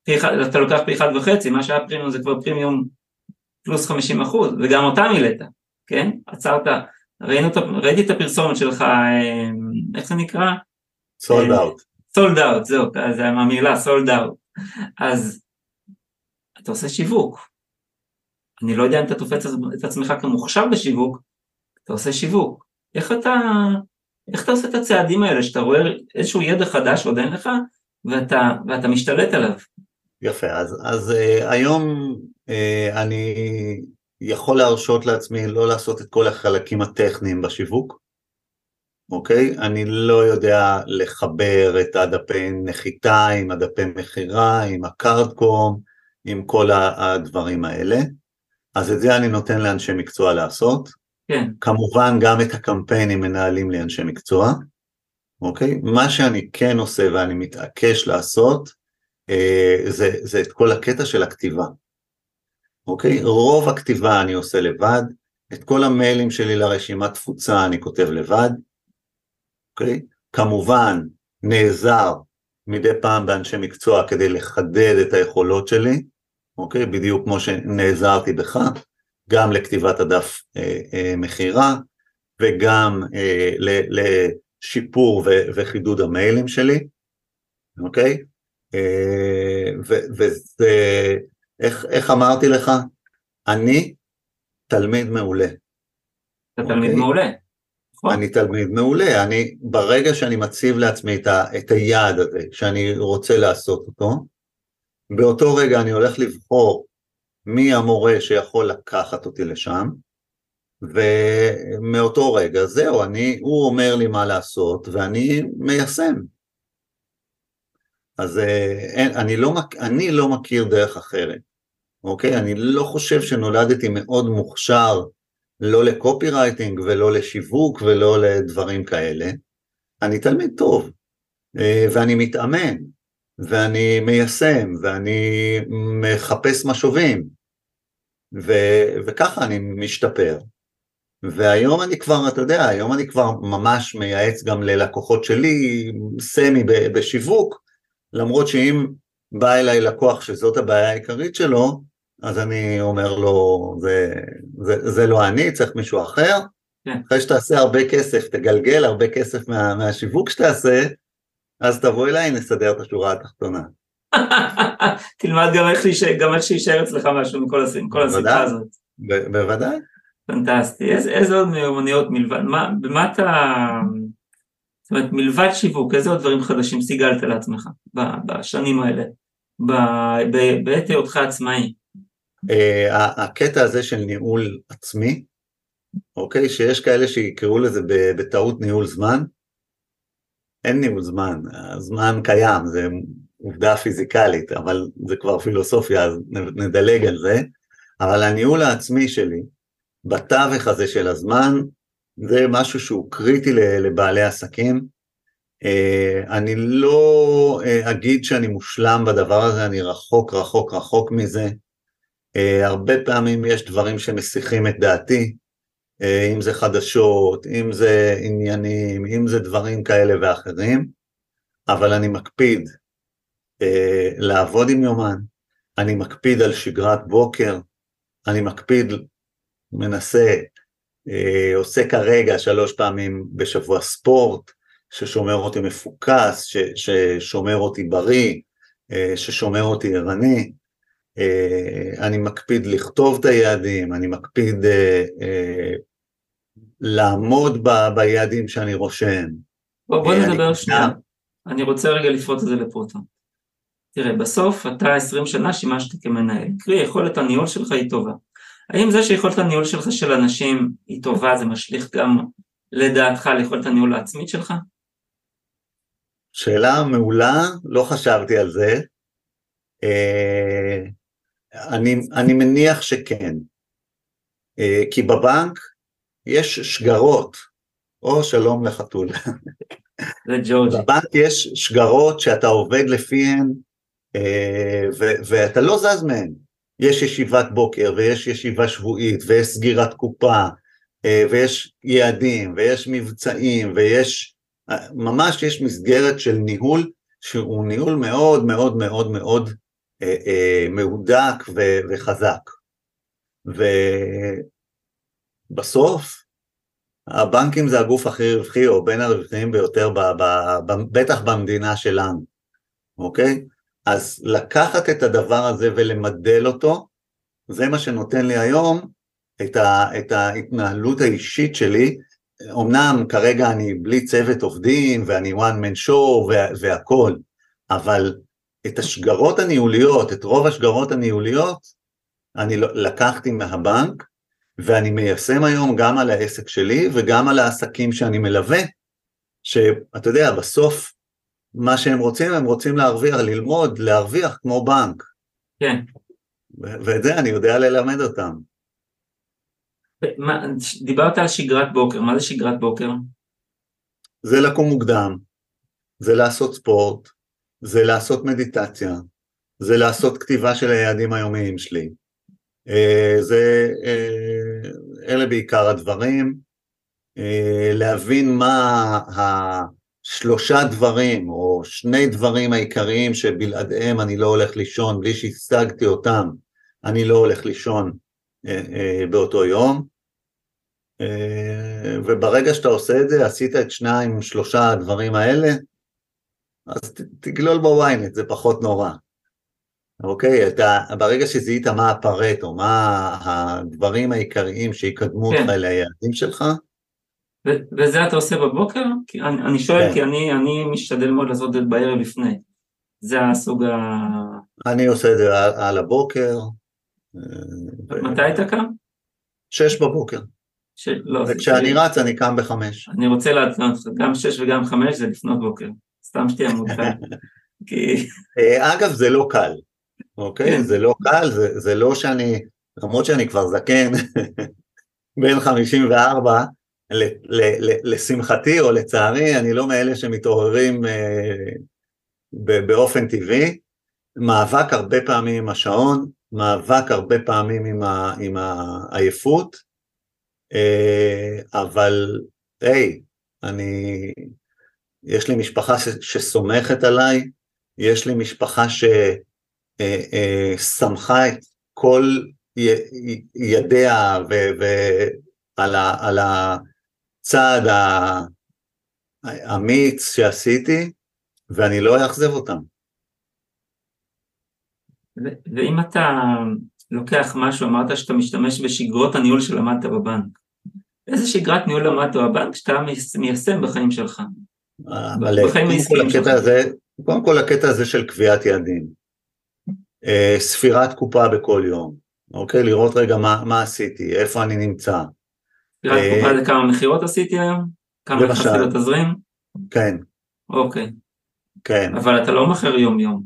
אתה לוקח פי אחד וחצי, מה שהיה פרימיום זה כבר פרימיום פלוס חמישים אחוז, וגם אותה מילאת, כן? עצרת, ראינו, ראיתי את הפרסומת שלך, איך זה נקרא? סולד אאוט. סולד אאוט, זהו, זה המילה, סולד אאוט. אז אתה עושה שיווק. אני לא יודע אם אתה תופץ את עצמך כמוכשר בשיווק, אתה עושה שיווק. איך אתה, איך אתה עושה את הצעדים האלה, שאתה רואה איזשהו ידע חדש עוד אין לך, ואתה, ואתה משתלט עליו? יפה, אז, אז uh, היום uh, אני יכול להרשות לעצמי לא לעשות את כל החלקים הטכניים בשיווק, אוקיי? אני לא יודע לחבר את הדפי נחיתה עם הדפי מחירה, עם הקארדקום, עם כל הדברים האלה, אז את זה אני נותן לאנשי מקצוע לעשות, כן. כמובן גם את הקמפיינים מנהלים לי אנשי מקצוע, אוקיי? מה שאני כן עושה ואני מתעקש לעשות, זה, זה את כל הקטע של הכתיבה, אוקיי? רוב הכתיבה אני עושה לבד, את כל המיילים שלי לרשימת תפוצה אני כותב לבד, אוקיי? כמובן נעזר מדי פעם באנשי מקצוע כדי לחדד את היכולות שלי, אוקיי? בדיוק כמו שנעזרתי בך, גם לכתיבת הדף אה, אה, מחירה, וגם אה, לשיפור ו, וחידוד המיילים שלי, אוקיי? וזה, איך, איך אמרתי לך? אני תלמיד מעולה. אתה תלמיד מעולה. אני תלמיד מעולה, אני, ברגע שאני מציב לעצמי את, ה, את היעד הזה, שאני רוצה לעשות אותו, באותו רגע אני הולך לבחור מי המורה שיכול לקחת אותי לשם, ומאותו רגע זהו, אני, הוא אומר לי מה לעשות, ואני מיישם. אז אין, אני, לא, אני לא מכיר דרך אחרת, אוקיי? אני לא חושב שנולדתי מאוד מוכשר, לא לקופי רייטינג ולא לשיווק ולא לדברים כאלה. אני תלמיד טוב, ואני מתאמן, ואני מיישם, ואני מחפש משובים, ו- וככה אני משתפר. והיום אני כבר, אתה יודע, היום אני כבר ממש מייעץ גם ללקוחות שלי, סמי בשיווק, למרות שאם בא אליי לקוח שזאת הבעיה העיקרית שלו, אז אני אומר לו, זה, זה, זה לא אני, צריך מישהו אחר, כן. אחרי שתעשה הרבה כסף, תגלגל הרבה כסף מה, מהשיווק שתעשה, אז תבוא אליי, נסדר את השורה התחתונה. תלמד גם איך שישאר אצלך משהו מכל הסיפה הזאת. ב- בוודאי. פנטסטי. איזה, איזה עוד מיומנויות מלבד, מה, במה אתה, זאת אומרת, מלבד שיווק, איזה עוד דברים חדשים סיגלת לעצמך בשנים האלה, בעת היותך עצמאי? הקטע הזה של ניהול עצמי, אוקיי, שיש כאלה שיקראו לזה בטעות ניהול זמן, אין ניהול זמן, הזמן קיים, זה עובדה פיזיקלית, אבל זה כבר פילוסופיה, אז נדלג על זה, אבל הניהול העצמי שלי, בתווך הזה של הזמן, זה משהו שהוא קריטי לבעלי עסקים, אני לא אגיד שאני מושלם בדבר הזה, אני רחוק רחוק רחוק מזה, הרבה פעמים יש דברים שמסיחים את דעתי, אם זה חדשות, אם זה עניינים, אם זה דברים כאלה ואחרים, אבל אני מקפיד לעבוד עם יומן, אני מקפיד על שגרת בוקר, אני מקפיד, מנסה, עושה כרגע שלוש פעמים בשבוע ספורט, ששומר אותי מפוקס, ששומר אותי בריא, ששומר אותי ערני, אני מקפיד לכתוב את היעדים, אני מקפיד לעמוד ביעדים שאני רושם. בוא, בוא נדבר שנייה, אני רוצה רגע לפרוט את זה לפרוטון. תראה, בסוף אתה עשרים שנה שימשת כמנהל, קרי יכולת הניהול שלך היא טובה. האם זה שיכולת הניהול שלך של אנשים היא טובה, זה משליך גם לדעתך ליכולת הניהול העצמית שלך? שאלה מעולה, לא חשבתי על זה. אני, אני מניח שכן. כי בבנק יש שגרות, או שלום לחתול. זה ג'ורג'י. בבנק יש שגרות שאתה עובד לפיהן, ו- ואתה לא זז מהן. יש ישיבת בוקר, ויש ישיבה שבועית, ויש סגירת קופה, ויש יעדים, ויש מבצעים, ויש, ממש יש מסגרת של ניהול, שהוא ניהול מאוד מאוד מאוד מאוד מהודק וחזק. ובסוף, הבנקים זה הגוף הכי רווחי, או בין הרווחיים ביותר, בטח במדינה שלנו, אוקיי? אז לקחת את הדבר הזה ולמדל אותו, זה מה שנותן לי היום את, ה, את ההתנהלות האישית שלי. אמנם כרגע אני בלי צוות עובדים, ואני one man show וה, והכל, אבל את השגרות הניהוליות, את רוב השגרות הניהוליות, אני לקחתי מהבנק, ואני מיישם היום גם על העסק שלי, וגם על העסקים שאני מלווה, שאתה יודע, בסוף, מה שהם רוצים, הם רוצים להרוויח, ללמוד, להרוויח כמו בנק. כן. ואת זה אני יודע ללמד אותם. מה, דיברת על שגרת בוקר, מה זה שגרת בוקר? זה לקום מוקדם, זה לעשות ספורט, זה לעשות מדיטציה, זה לעשות כתיבה של היעדים היומיים שלי. זה, אלה בעיקר הדברים, להבין מה השלושה דברים, או שני דברים העיקריים שבלעדיהם אני לא הולך לישון, בלי שהשגתי אותם, אני לא הולך לישון באותו יום, וברגע שאתה עושה את זה, עשית את שניים, שלושה הדברים האלה, אז תגלול בוויינט, זה פחות נורא. אוקיי, אתה, ברגע שזיהית מה הפרטו, מה הדברים העיקריים שיקדמו אותך אל היעדים שלך. ו- וזה אתה עושה בבוקר? כי אני, אני שואל, כן. כי אני, אני משתדל מאוד לעשות את בערב לפני. זה הסוג ה... אני עושה את זה על, על הבוקר. מתי ו... אתה קם? שש בבוקר. ש... לא, וכשאני זה... רץ אני קם בחמש. אני רוצה לעצנות, גם שש וגם חמש זה לפנות בוקר. סתם שתהיה מודפן. כי... אגב, זה לא קל. אוקיי, זה לא קל, זה, זה לא שאני, למרות שאני כבר זקן, בין חמישים וארבע, ל, ל, ל, לשמחתי או לצערי, אני לא מאלה שמתעוררים אה, באופן טבעי, מאבק הרבה פעמים עם השעון, מאבק הרבה פעמים עם, ה, עם העייפות, אה, אבל, היי, אני, יש לי משפחה ש, שסומכת עליי, יש לי משפחה ש... שמחה את כל ידיה ועל הצעד האמיץ שעשיתי, ואני לא אאכזב אותם. ואם אתה לוקח משהו, אמרת שאתה משתמש בשגרות הניהול שלמדת בבנק, איזה שגרת ניהול למדת בבנק שאתה מיישם בחיים שלך? בחיים העסקיים שלך? קודם כל הקטע הזה של קביעת יעדים. ספירת קופה בכל יום, אוקיי? לראות רגע מה, מה עשיתי, איפה אני נמצא. ספירת קופה זה כמה מחירות עשיתי היום? כמה נכנסתי לתזרים? כן. אוקיי. כן. אבל אתה לא מחר יום יום.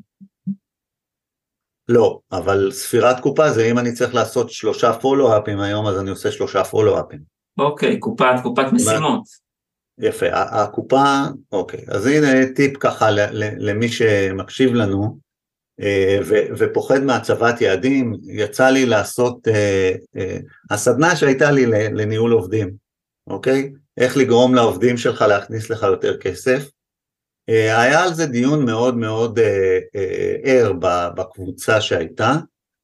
לא, אבל ספירת קופה זה אם אני צריך לעשות שלושה פולו-אפים היום, אז אני עושה שלושה פולו-אפים. אוקיי, קופת, קופת משימות. יפה, הקופה, אוקיי. אז הנה טיפ ככה למי שמקשיב לנו, ופוחד מהצבת יעדים. יצא לי לעשות, הסדנה שהייתה לי לניהול עובדים, אוקיי? איך לגרום לעובדים שלך להכניס לך יותר כסף. היה על זה דיון מאוד מאוד ער בקבוצה שהייתה,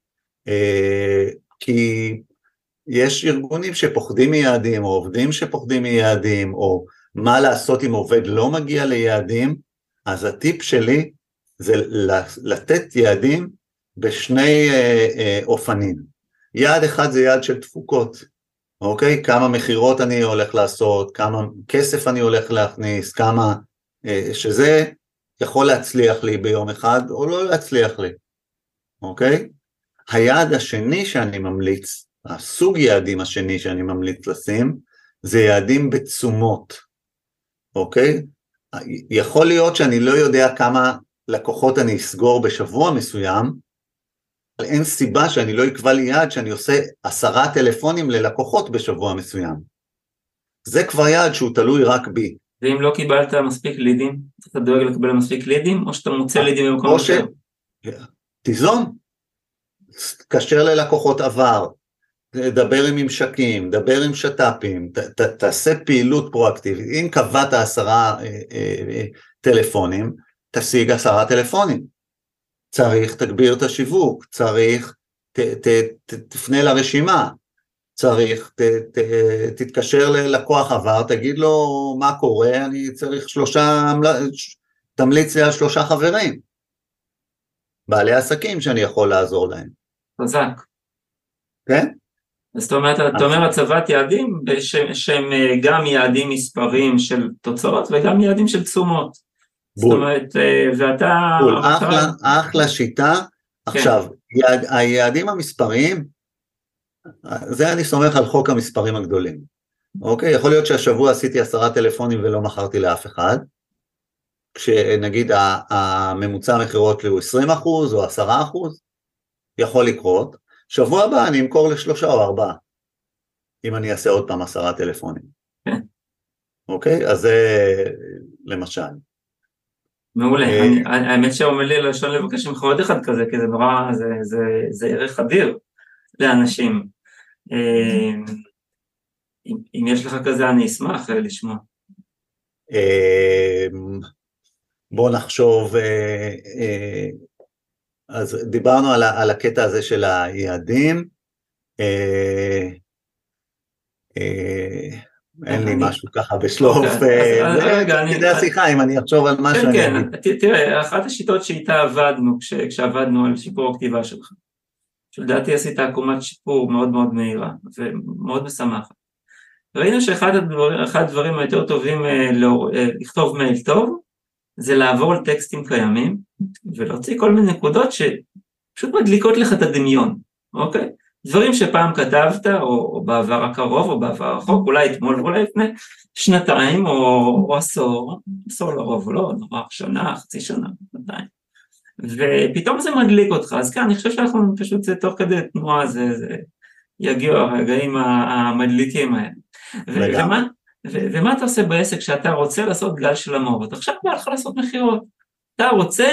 כי יש ארגונים שפוחדים מיעדים, או עובדים שפוחדים מיעדים, או מה לעשות אם עובד לא מגיע ליעדים. אז הטיפ שלי, זה לתת יעדים בשני אה, אה, אופנים. יעד אחד זה יעד של תפוקות, אוקיי? כמה מחירות אני הולך לעשות, כמה כסף אני הולך להכניס, כמה, אה, שזה יכול להצליח לי ביום אחד או לא להצליח לי, אוקיי? היעד השני שאני ממליץ, הסוג יעדים השני שאני ממליץ לשים, זה יעדים בתשומות, אוקיי? יכול להיות שאני לא יודע כמה לקוחות אני אסגור בשבוע מסוים, אבל אין סיבה שאני לא אקבע לי יעד שאני עושה עשרה טלפונים ללקוחות בשבוע מסוים. זה כבר יעד שהוא תלוי רק בי. ואם לא קיבלת מספיק לידים, אתה דואג לקבל מספיק לידים, או שאתה מוצא לידים במקום אחר? תיזום, תקשר ללקוחות עבר, דבר עם ממשקים, דבר עם שטאפים, ת, ת, תעשה פעילות פרואקטיבית. אם קבעת עשרה אה, אה, טלפונים, תשיג עשרה טלפונים, צריך תגביר את השיווק, צריך ת, ת, ת, תפנה לרשימה, צריך, ת, ת, תתקשר ללקוח עבר, תגיד לו מה קורה, אני צריך שלושה, תמליץ לי על שלושה חברים, בעלי עסקים שאני יכול לעזור להם. חזק. כן? אז זאת אומרת, אתה אומר הצבת יעדים, שהם גם יעדים מספרים של תוצאות, וגם יעדים של תשומות. זאת אומרת, ואתה... בול, אחלה, אחלה שיטה. עכשיו, היעדים המספריים, זה אני סומך על חוק המספרים הגדולים. אוקיי? יכול להיות שהשבוע עשיתי עשרה טלפונים ולא מכרתי לאף אחד, כשנגיד הממוצע המחירות לי הוא עשרים אחוז או עשרה אחוז, יכול לקרות. שבוע הבא אני אמכור לשלושה או ארבעה, אם אני אעשה עוד פעם עשרה טלפונים. אוקיי? אז זה למשל. מעולה. האמת שאומר לי לשון לבקש ממך עוד אחד כזה, כי זה נורא, זה ערך אדיר לאנשים. אם יש לך כזה, אני אשמח לשמוע. בוא נחשוב, אז דיברנו על, על הקטע הזה של היעדים, אה, אה, אין לי משהו ככה בשלוף, כדי השיחה, אם אני אחשוב על משהו. כן, כן, תראה, אחת השיטות שאיתה עבדנו, כשעבדנו על שיפור הכתיבה שלך, שלדעתי עשית עקומת שיפור מאוד מאוד מהירה, ומאוד משמחת. ראינו שאחד הדברים היותר טובים לכתוב מייל טוב, זה לעבור על טקסטים קיימים, ולהוציא כל מיני נקודות שפשוט מדליקות לך את הדמיון, אוקיי? דברים שפעם כתבת, או, או בעבר הקרוב, או בעבר הרחוק, אולי אתמול, אולי לפני שנתיים, או, או עשור, עשור לרוב, לא, נורא, שנה, חצי שנה, שנתיים. ופתאום זה מדליק אותך, אז כאן, אני חושב שאנחנו פשוט, זה תוך כדי תנועה, זה, זה יגיעו הרגעים המדליקים האלה. ומה? ו- ומה אתה עושה בעסק שאתה רוצה לעשות גל של המורות? עכשיו בא לך לעשות מחירות. אתה רוצה,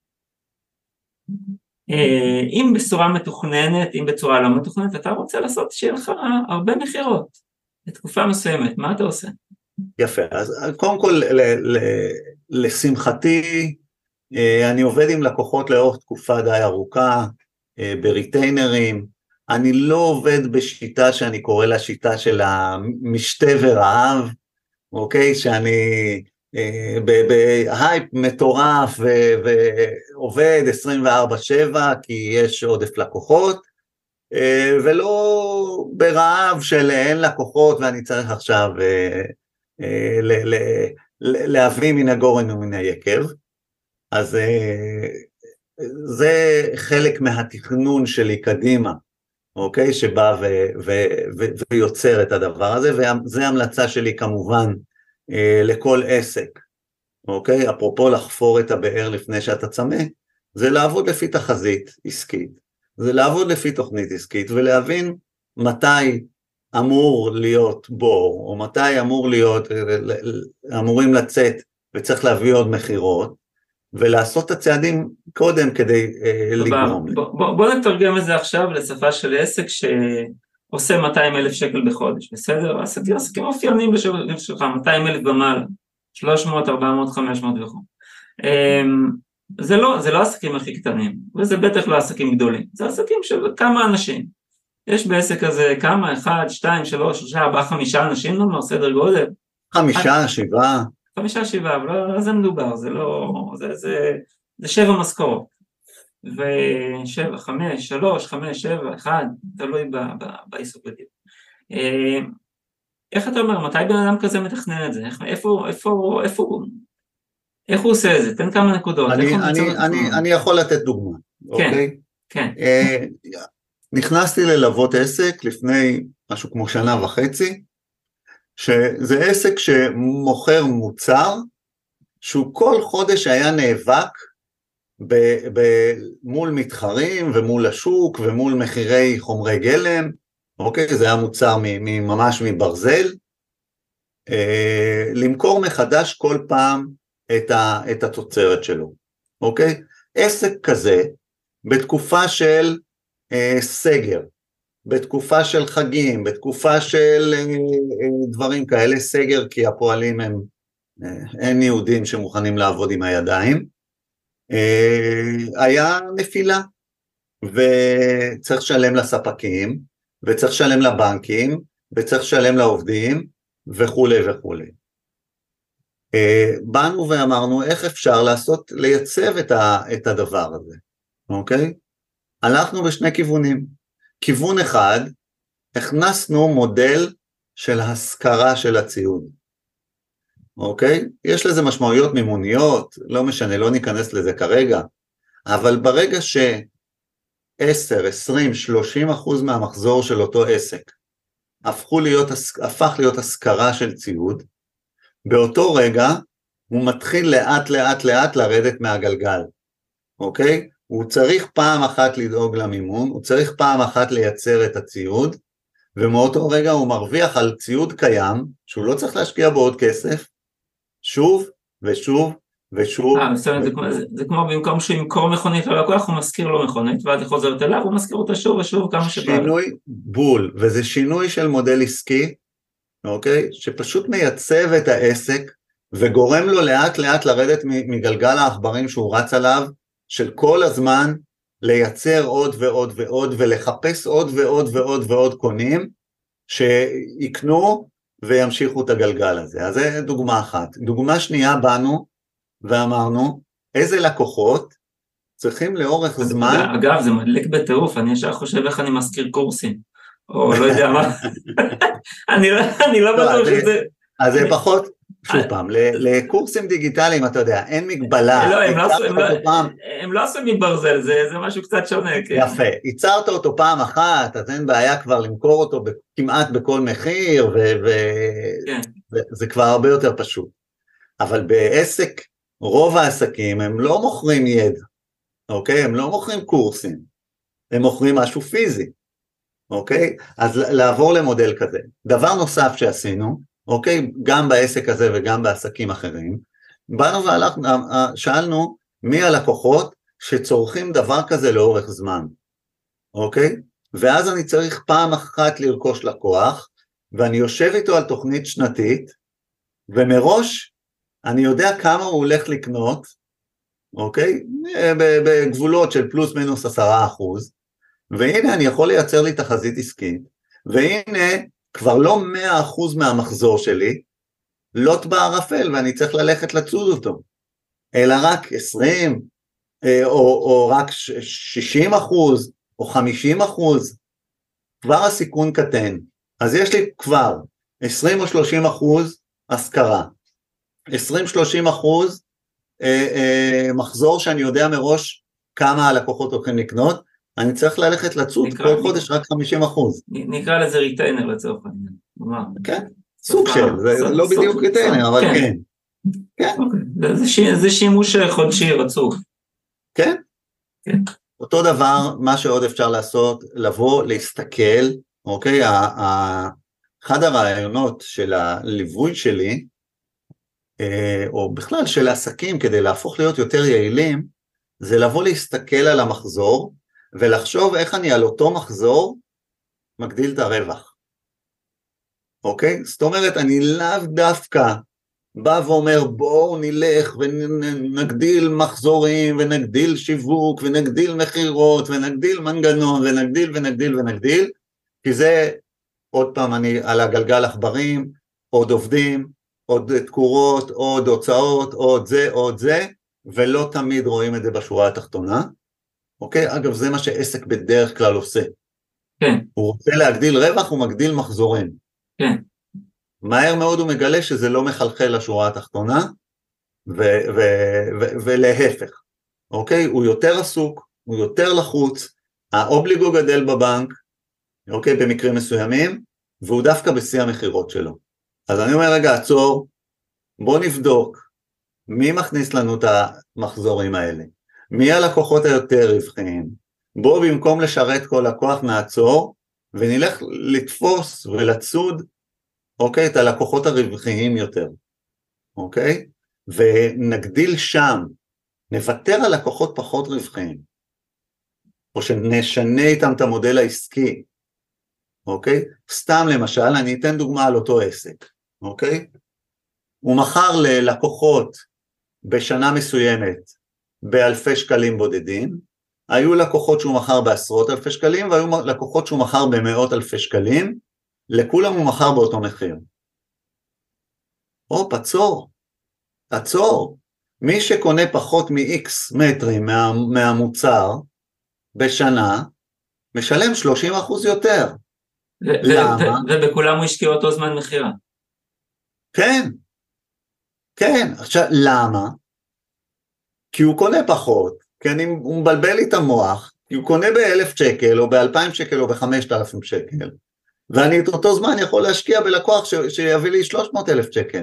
אה, אם בצורה מתוכננת, אם בצורה לא מתוכננת, אתה רוצה לעשות שיהיה לך הרבה מחירות, בתקופה מסוימת. מה אתה עושה? יפה, אז קודם כל, ל- ל- לשמחתי, אה, אני עובד עם לקוחות לאורך תקופה די ארוכה, אה, בריטיינרים, אני לא עובד בשיטה שאני קורא לה שיטה של המשתה ורעב, אוקיי? שאני אה, בהייפ מטורף ו- ועובד עשרים וארבע שבע כי יש עודף לקוחות, אה, ולא ברעב של אין לקוחות ואני צריך עכשיו אה, אה, ל- ל- ל- להביא מן הגורן ומן היקב. אז אה, זה חלק מהתכנון שלי קדימה. אוקיי, שבא ו- ו- ו- ויוצר את הדבר הזה, וזה המלצה שלי כמובן אה, לכל עסק, אוקיי, אפרופו לחפור את הבאר לפני שאתה צמא, זה לעבוד לפי תחזית עסקית, זה לעבוד לפי תוכנית עסקית, ולהבין מתי אמור להיות בור, או מתי אמור להיות, אמורים לצאת, וצריך להביא עוד מחירות, ולעשות את הצעדים קודם כדי אה, לגרום. בוא, בוא, בוא נתרגם את זה עכשיו לשפה של עסק שעושה מאתיים אלף שקל בחודש, בסדר? עסקים, עסקים אופייניים שלך, מאתיים אלף במעלה, שלוש מאות, ארבע מאות, חמש מאות וכו'. זה לא, זה לא עסקים הכי קטנים, וזה בטח לא עסקים גדולים, זה עסקים של כמה אנשים. יש בעסק הזה כמה, אחד, שתיים, שלוש, שלושה, ארבעה, חמישה אנשים, לא סדר גודל. חמישה, שבעה. חמישה, שבעה, אבל לא, לא זה מדובר, זה לא, זה, זה, זה שבע משכורות, ושבע, חמש, שלוש, חמש, שבע, אחד, תלוי ב, ב, בעיסוק בדיוק. איך אתה אומר, מתי בן אדם כזה מתכנן את זה? איך, איפה, איפה, איפה, איך הוא עושה את זה? תן כמה נקודות. אני, אני, אני, אני יכול לתת דוגמה, כן, אוקיי? כן. נכנסתי ללוות עסק לפני משהו כמו שנה וחצי, שזה עסק שמוכר מוצר, שהוא כל חודש היה נאבק ב- ב- מול מתחרים ומול השוק ומול מחירי חומרי גלם, אוקיי? זה היה מוצר מ- ממש מברזל, אה, למכור מחדש כל פעם את, ה- את התוצרת שלו, אוקיי? עסק כזה, בתקופה של אה, סגר, בתקופה של חגים, בתקופה של דברים כאלה, סגר, כי הפועלים הם, אין יהודים שמוכנים לעבוד עם הידיים, היה נפילה, וצריך לשלם לספקים, וצריך לשלם לבנקים, וצריך לשלם לעובדים, וכו' וכו'. באנו ואמרנו איך אפשר לעשות, לייצב את, ה, את הדבר הזה, אוקיי? הלכנו בשני כיוונים. כיוון אחד, הכנסנו מודל של השכרה של הציוד, אוקיי? יש לזה משמעויות מימוניות, לא משנה, לא ניכנס לזה כרגע, אבל ברגע ש-עשר, עשרים, שלושים אחוז מהמחזור של אותו עסק, הפכו להיות, הפך להיות השכרה של ציוד, באותו רגע הוא מתחיל לאט לאט לאט לרדת מהגלגל, אוקיי? הוא צריך פעם אחת לדאוג למימון, הוא צריך פעם אחת לייצר את הציוד, ומאותו רגע הוא מרוויח על ציוד קיים, שהוא לא צריך להשקיע בו עוד כסף, שוב ושוב ושוב. אה, בסדר, זה, זה, זה כמו במקום שהוא ימכור מכונית ללקוח, הוא מזכיר לו מכונית, ואז היא חוזרת אליו, הוא מזכיר אותה שוב ושוב כמה שבא. שינוי בול, וזה שינוי של מודל עסקי, אוקיי? שפשוט מייצב את העסק, וגורם לו לאט לאט לרדת מגלגל העכברים שהוא רץ עליו, של כל הזמן לייצר עוד ועוד ועוד, ולחפש עוד ועוד ועוד ועוד קונים, שיקנו וימשיכו את הגלגל הזה. אז זה דוגמה אחת. דוגמה שנייה, באנו ואמרנו, איזה לקוחות צריכים לאורך זמן... אגב, זה מדליק בטירוף, אני ישר חושב איך אני מזכיר קורסים, או לא יודע מה, אני לא בטוח שזה... אז זה פחות... שוב פעם, לקורסים דיגיטליים, אתה יודע, אין מגבלה. לא, הם לא עשו מברזל, זה משהו קצת שונה. יפה, ייצרת אותו פעם אחת, אז אין בעיה כבר למכור אותו כמעט בכל מחיר, וזה כבר הרבה יותר פשוט. אבל בעסק, רוב העסקים הם לא מוכרים ידע, אוקיי? הם לא מוכרים קורסים, הם מוכרים משהו פיזי, אוקיי? אז לעבור למודל כזה. דבר נוסף שעשינו, אוקיי, גם בעסק הזה וגם בעסקים אחרים, באנו והלכנו, שאלנו מי הלקוחות שצורכים דבר כזה לאורך זמן, אוקיי? ואז אני צריך פעם אחת לרכוש לקוח, ואני יושב איתו על תוכנית שנתית, ומראש אני יודע כמה הוא הולך לקנות, אוקיי? בגבולות של פלוס מינוס עשרה אחוז, והנה אני יכול לייצר לי תחזית עסקית, והנה כבר לא מאה אחוז מהמחזור שלי, לוט בערפל, ואני צריך ללכת לצוד אותו, אלא רק עשרים, או, או רק שישים אחוז, או חמישים אחוז, כבר הסיכון קטן. אז יש לי כבר עשרים או שלושים אחוז השכרה, עשרים שלושים אחוז אה, אה, מחזור שאני יודע מראש כמה הלקוחות הולכים לקנות, אני צריך ללכת לצוד כל נקרא, חודש רק חמישים אחוז. נקרא לזה ריטיינר לצורך העניין. כן, סוג של, זה סוף, לא סוף, בדיוק סוף, ריטיינר, סוף, אבל כן. כן. כן. אוקיי. זה, ש... זה שימוש חודשי רצוף. כן. כן. אותו דבר, מה שעוד אפשר לעשות, לבוא, להסתכל, אוקיי, אחד הרעיונות של הליווי שלי, או בכלל של העסקים, כדי להפוך להיות יותר יעילים, זה לבוא להסתכל על המחזור, ולחשוב איך אני על אותו מחזור מגדיל את הרווח. אוקיי? זאת אומרת, אני לאו דווקא בא ואומר, בואו נלך ונגדיל מחזורים, ונגדיל שיווק, ונגדיל מחירות, ונגדיל מנגנון, ונגדיל ונגדיל ונגדיל, כי זה, עוד פעם, אני על הגלגל עכברים, עוד עובדים, עוד תקורות, עוד הוצאות, עוד זה, עוד זה, ולא תמיד רואים את זה בשורה התחתונה. אוקיי? אגב, זה מה שעסק בדרך כלל עושה. כן. הוא רוצה להגדיל רווח, הוא מגדיל מחזורים. כן. מהר מאוד הוא מגלה שזה לא מחלחל לשורה התחתונה, ו- ו- ו- ולהפך. אוקיי? הוא יותר עסוק, הוא יותר לחוץ, האובליגו גדל בבנק, אוקיי? במקרים מסוימים, והוא דווקא בשיא המחירות שלו. אז אני אומר, רגע, עצור, בוא נבדוק, מי מכניס לנו את המחזורים האלה? מי הלקוחות היותר רווחיים? בוא במקום לשרת כל לקוח נעצור, ונלך לתפוס ולצוד, אוקיי, את הלקוחות הרווחיים יותר, אוקיי? ונגדיל שם, נוותר על לקוחות פחות רווחיים, או שנשנה איתם את המודל העסקי, אוקיי? סתם למשל, אני אתן דוגמה על אותו עסק, אוקיי? הוא מכר ללקוחות בשנה מסוימת, באלפי שקלים בודדים, היו לקוחות שהוא מכר בעשרות אלפי שקלים, והיו לקוחות שהוא מכר במאות אלפי שקלים, לכולם הוא מכר באותו מחיר. או, עצור, עצור, מי שקונה פחות מ-X מטרים מה, מהמוצר בשנה, משלם שלושים אחוז יותר. למה? ובכולם הוא השקיע אותו זמן מחירה. כן, כן, עכשיו, למה? כי הוא קונה פחות, כי אני, הוא מבלבל לי את המוח, כי הוא קונה באלף שקל, או באלפיים שקל, או בחמשת אלפים שקל, ואני את אותו זמן יכול להשקיע בלקוח ש, שיביא לי שלוש מאות אלף שקל.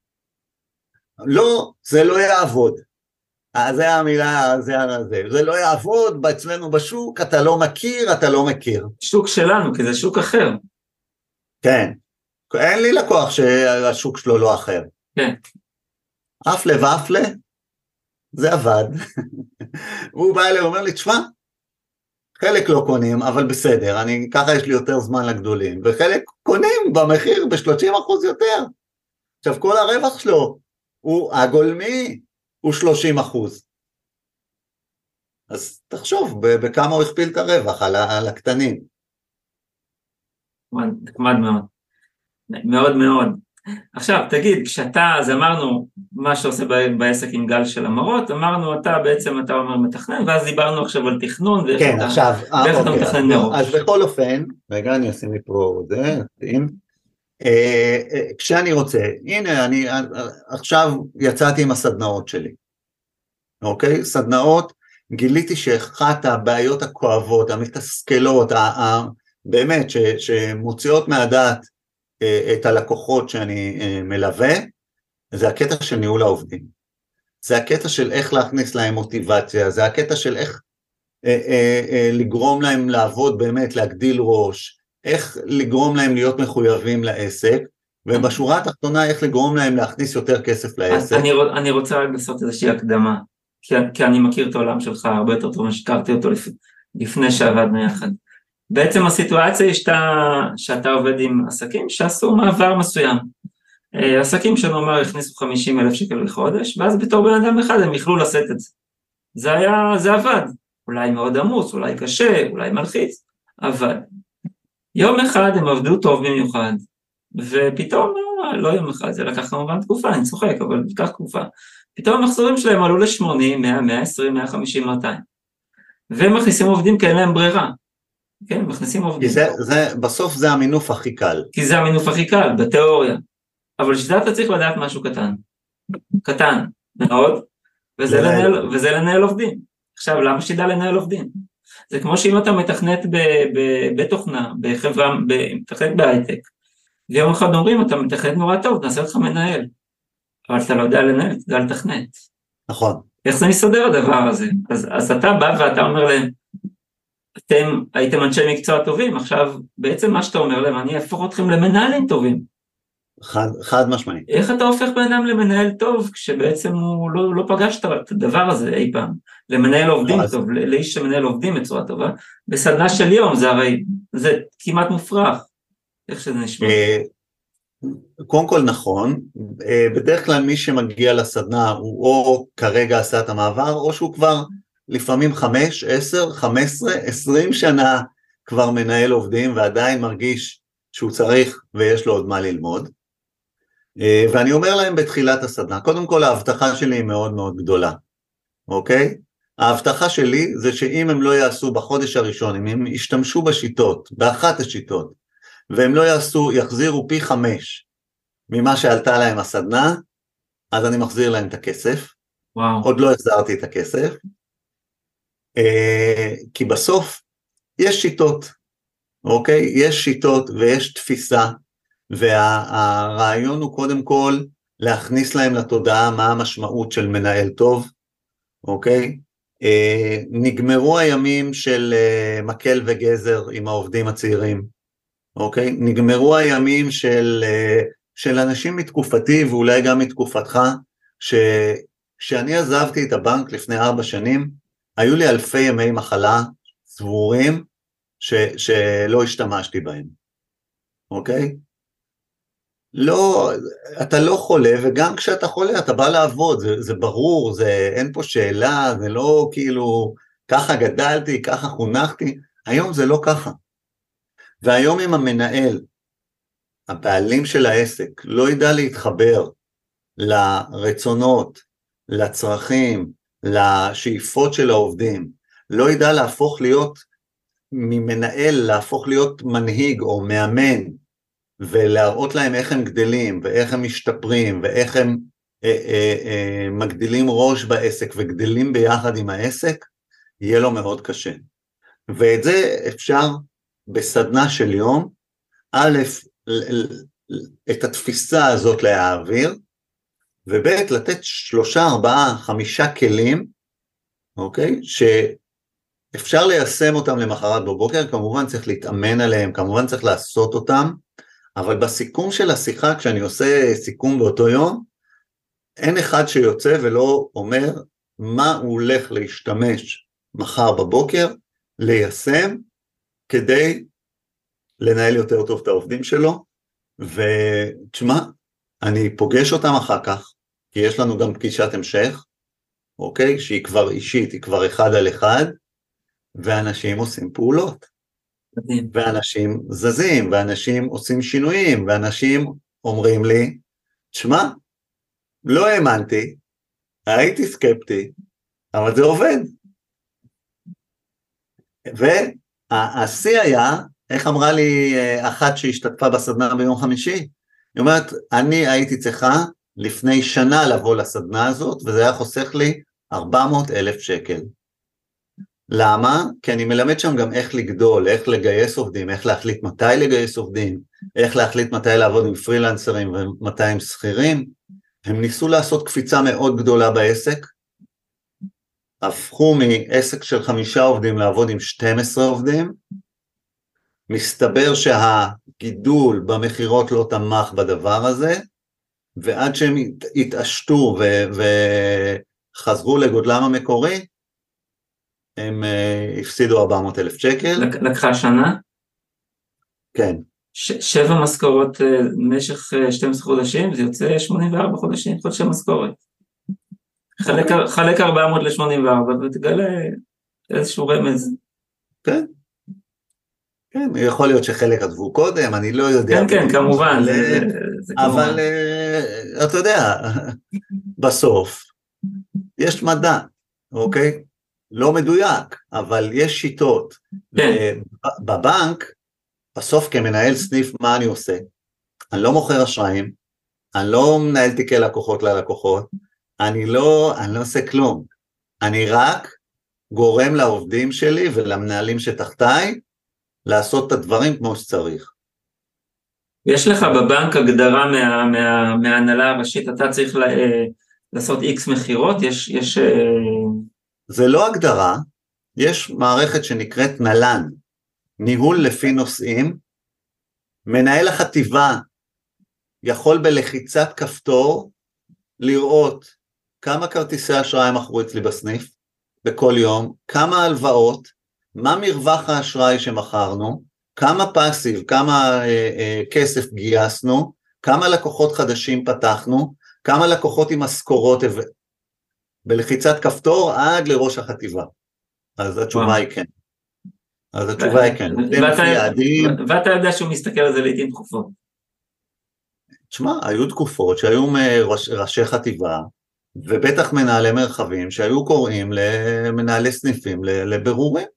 לא, זה לא יעבוד. זה המילה, זה, זה, זה לא יעבוד אצלנו בשוק, אתה לא מכיר, אתה לא מכיר. שוק שלנו, כי זה שוק אחר. כן, אין לי לקוח שהשוק שלו לא אחר. כן. אפלה ואפלה, זה עבד. והוא בא אליי ואומר לי, תשמע, חלק לא קונים, אבל בסדר, אני, ככה יש לי יותר זמן לגדולים, וחלק קונים במחיר ב-שלושים אחוז יותר. עכשיו, כל הרווח שלו, הוא הגולמי, הוא שלושים אחוז. אז תחשוב, בכמה הוא הכפיל את הרווח על, על הקטנים. נחמד מאוד. מאוד מאוד. עכשיו, תגיד, כשאתה, אז אמרנו, מה שעושה בעסק עם גל של המרות, אמרנו, אתה בעצם, אתה אומר מתכנן, ואז דיברנו עכשיו על תכנון, ואיך כן, אתה, עכשיו, ואיך אוקיי, אתה מתכנן מראש. אז בכל אופן, רגע, אני אשים לי פה זה, אה, אה, כשאני רוצה, הנה, אני עכשיו יצאתי עם הסדנאות שלי, אוקיי? סדנאות, גיליתי שאחת הבעיות הכואבות, המתסכלות, ה, ה, באמת, ש, שמוציאות מהדעת את הלקוחות שאני מלווה, זה הקטע של ניהול העובדים. זה הקטע של איך להכניס להם מוטיבציה, זה הקטע של איך אה, אה, אה, לגרום להם לעבוד באמת, להגדיל ראש, איך לגרום להם להיות מחויבים לעסק, ובשורה התחתונה איך לגרום להם להכניס יותר כסף לעסק. אני, אני רוצה רק לעשות איזושהי הקדמה, כי, כי אני מכיר את העולם שלך הרבה יותר טוב, שכרתי אותו לפ, לפני שעבדנו יחד. בעצם הסיטואציה היא שאתה, שאתה עובד עם עסקים שעשו מעבר מסוים. עסקים שנאמר הכניסו חמישים אלף שקל לחודש, ואז בתור בן אדם אחד הם יכלו לשאת את זה. זה היה, זה עבד. אולי מאוד עמוס, אולי קשה, אולי מלחיץ, עבד. יום אחד הם עבדו טוב במיוחד, ופתאום, לא יום אחד, זה לקח כמובן תקופה, אני צוחק, אבל לקח תקופה. פתאום המחזורים שלהם עלו ל-שמונים, מאה, מאה ועשרים, מאה וחמישים, מאתיים. והם מכניסים עובדים כי אין להם ברירה. כן, מכניסים עובדים. זה, זה, בסוף זה המינוף הכי קל. כי זה המינוף הכי קל, בתיאוריה. אבל שזה אתה צריך לדעת משהו קטן. קטן, מאוד, וזה לנהל, וזה לנהל עובדים. עכשיו, למה שתדע לנהל עובדים? זה כמו שאם אתה מתכנת בתוכנה, בחברה, מתכנת בהייטק, ויום אחד אומרים, אתה מתכנת נורא טוב, נעשה אותך מנהל. אבל אתה לא יודע לנהל, אתה יודע לתכנת. נכון. איך זה מסתדר הדבר הזה? אז, אז אתה בא ואתה אומר להם, אתם הייתם אנשי מקצוע טובים, עכשיו בעצם מה שאתה אומר להם, אני אהפוך אתכם למנהלים טובים. חד, חד משמעי. איך אתה הופך בן אדם למנהל טוב, כשבעצם הוא לא, לא פגש את הדבר הזה אי פעם, למנהל עובדים לא, טוב, אז... לאיש שמנהל עובדים בצורה טובה, בסדנה של יום, זה הרי, זה כמעט מופרך, איך שזה נשמע. קודם כל נכון, בדרך כלל מי שמגיע לסדנה, הוא או כרגע עשה את המעבר, או שהוא כבר לפעמים חמש, עשר, חמש עשרה, עשרים שנה כבר מנהל עובדים, ועדיין מרגיש שהוא צריך ויש לו עוד מה ללמוד. ואני אומר להם בתחילת הסדנה, קודם כל ההבטחה שלי היא מאוד מאוד גדולה, אוקיי? ההבטחה שלי זה שאם הם לא יעשו בחודש הראשון, אם הם ישתמשו בשיטות, באחת השיטות, והם לא יעשו, יחזירו פי חמש ממה שעלתה להם הסדנה, אז אני מחזיר להם את הכסף. וואו. עוד לא החזרתי את הכסף, כי בסוף יש שיטות, אוקיי? יש שיטות ויש תפיסה, והרעיון הוא קודם כל להכניס להם לתודעה מה המשמעות של מנהל טוב, אוקיי? נגמרו הימים של מקל וגזר עם העובדים הצעירים, אוקיי? נגמרו הימים של, של אנשים מתקופתי ואולי גם מתקופתך, שכשאני עזבתי את הבנק לפני ארבע שנים, היו לי אלפי ימי מחלה סבורים ש, שלא השתמשתי בהם, אוקיי? לא, אתה לא חולה, וגם כשאתה חולה אתה בא לעבוד, זה, זה ברור, זה, אין פה שאלה, זה לא כאילו, ככה גדלתי, ככה חונכתי, היום זה לא ככה. והיום אם המנהל, הבעלים של העסק, לא ידע להתחבר לרצונות, לצרכים, לשאיפות של העובדים, לא ידע להפוך להיות ממנהל, להפוך להיות מנהיג או מאמן, ולהראות להם איך הם גדלים, ואיך הם משתפרים, ואיך הם אה, אה, אה, מגדילים ראש בעסק, וגדלים ביחד עם העסק, יהיה לו מאוד קשה. ואת זה אפשר בסדנה של יום, א', את התפיסה הזאת להעביר, וב' לתת שלושה, ארבעה, חמישה כלים, אוקיי? שאפשר ליישם אותם למחרת בבוקר, כמובן צריך להתאמן עליהם, כמובן צריך לעשות אותם, אבל בסיכום של השיחה, כשאני עושה סיכום באותו יום, אין אחד שיוצא ולא אומר מה הוא הולך להשתמש מחר בבוקר, ליישם, כדי לנהל יותר טוב את העובדים שלו, ותשמע, אני פוגש אותם אחר כך, כי יש לנו גם פגישת המשך, אוקיי? שהיא כבר אישית, היא כבר אחד על אחד, ואנשים עושים פעולות. מדהים. ואנשים זזים, ואנשים עושים שינויים, ואנשים אומרים לי, תשמע, לא האמנתי, הייתי סקפטי, אבל זה עובד. והשיא היה, איך אמרה לי אחת שהשתתפה בסדנה ביום חמישי, היא אומרת, אני הייתי צריכה לפני שנה לבוא לסדנה הזאת, וזה היה חוסך לי ארבע מאות אלף שקל. למה? כי אני מלמד שם גם איך לגדול, איך לגייס עובדים, איך להחליט מתי לגייס עובדים, איך להחליט מתי לעבוד עם פרילנסרים ומתי עם שכירים. הם ניסו לעשות קפיצה מאוד גדולה בעסק, הפכו מעסק של חמישה עובדים לעבוד עם שנים עשר עובדים, מסתבר שהגידול במחירות לא תמך בדבר הזה, ועד שהם התעשתו וחזרו לגודלם המקורי, הם הפסידו ארבע מאות אלף שקל. לקחה שנה? כן. ש- שבע משכורות במשך שנים עשר חודשים, זה יוצא שמונים וארבעה חודשים, חודשי משכורת. חלק, חלק ארבע מאות ל-שמונים וארבע, ותגלה איזשהו רמז. כן. כן, יכול להיות שחלק עזבו קודם, אני לא יודע. כן, כן, כמובן. אבל, זה, זה אבל כמובן. אתה יודע, בסוף, יש מדע, אוקיי? לא מדויק, אבל יש שיטות. כן. בבנק, בסוף כמנהל סניף, מה אני עושה? אני לא מוכר אשראים, אני לא מנהל תיקי לקוחות ללקוחות, אני לא, אני לא עושה כלום. אני רק גורם לעובדים שלי ולמנהלים שתחתיי, לעשות את הדברים כמו שצריך. יש לך בבנק הגדרה מה, מה, מההנהלה הראשית, אתה צריך לה, לעשות איקס מחירות, יש... יש זה לא הגדרה, יש מערכת שנקראת נל"ן, ניהול לפי נושאים, מנהל החטיבה יכול בלחיצת כפתור לראות כמה כרטיסי אשראי מכרו אצלי בסניף, בכל יום, כמה הלוואות, מה מרווח האשראי שמכרנו, כמה פסיב, כמה אה, אה, כסף גייסנו, כמה לקוחות חדשים פתחנו, כמה לקוחות עם משכורות, בלחיצת כפתור עד לראש החטיבה. אז התשובה היא כן. אז התשובה היא כן. ואתה יודע שהוא מסתכל על זה לעתים תקופות. תשמע, היו תקופות שהיו ראשי חטיבה, ובטח מנהלי מרחבים שהיו קוראים למנהלי סניפים לבירורים.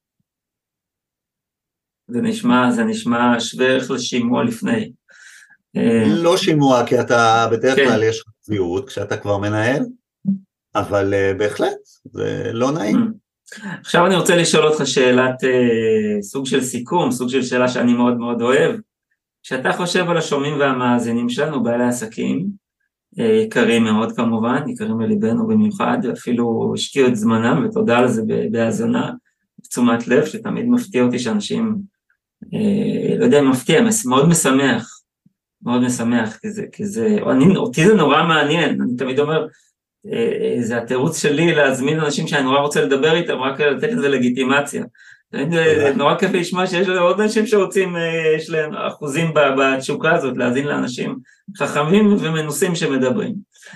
זה נשמע, זה נשמע שווה ערך לשימוע לפני. לא שימוע, כי אתה בדרך כלל יש חציות כשאתה כבר מנהל, אבל בהחלט, זה לא נעים. עכשיו אני רוצה לשאול אותך שאלת סוג של סיכום, סוג של שאלה שאני מאוד מאוד אוהב. כשאתה חושב על השומעים והמאזינים שלנו, בעלי עסקים, יקרים מאוד כמובן, יקרים לליבנו במיוחד, אפילו השקיעו את זמנם, ותודה על זה בהאזנה, בתשומת לב, שתמיד מפתיע אותי שאנשים, לא יודע אם מפתיע, מאוד משמח, מאוד משמח, כי זה, כי זה, אני, אותי זה נורא מעניין, אני תמיד אומר, זה התירוץ שלי להזמין אנשים שאני נורא רוצה לדבר איתם, רק לתת לזה לגיטימציה, נורא כיף לשמוע שיש עוד אנשים שרוצים, יש להם אחוזים בתשוקה הזאת, להאזין לאנשים חכמים ומנוסים שמדברים.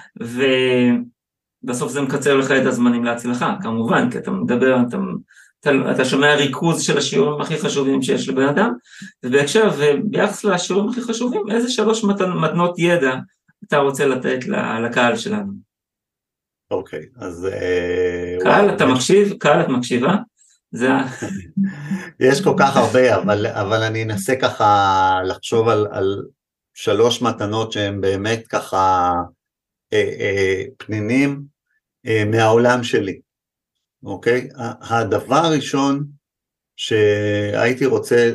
ובסוף זה מקצר לך את הזמנים להצלחה, כמובן, כי אתה מדבר, אתה, אתה, אתה שומע ריכוז של השיעורים הכי חשובים שיש לבן אדם, ובהקשר, וביחס לשיעורים הכי חשובים, איזה שלוש מתנות ידע אתה רוצה לתת לקהל שלנו. אוקיי, אז... קהל, אתה מקשיב? קהל, את מקשיבה? זה... יש כל כך הרבה, אבל, אבל אני אנסה ככה לחשוב על, על שלוש מתנות שהן באמת ככה אה, אה, פנינים אה, מהעולם שלי, אוקיי? הדבר הראשון שהייתי רוצה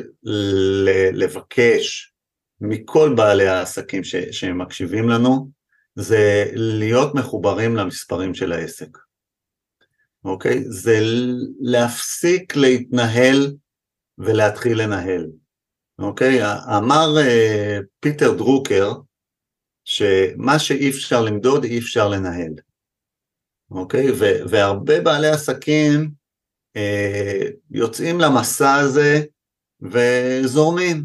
לבקש מכל בעלי העסקים ש, שהם מקשיבים לנו, זה להיות מחוברים למספרים של העסק. אוקיי? זה להפסיק להתנהל ולהתחיל לנהל. אוקיי? אמר uh, פיטר דרוקר, שמה שאי אפשר למדוד, אי אפשר לנהל. אוקיי? ו- והרבה בעלי עסקים uh, יוצאים למסע הזה וזורמים.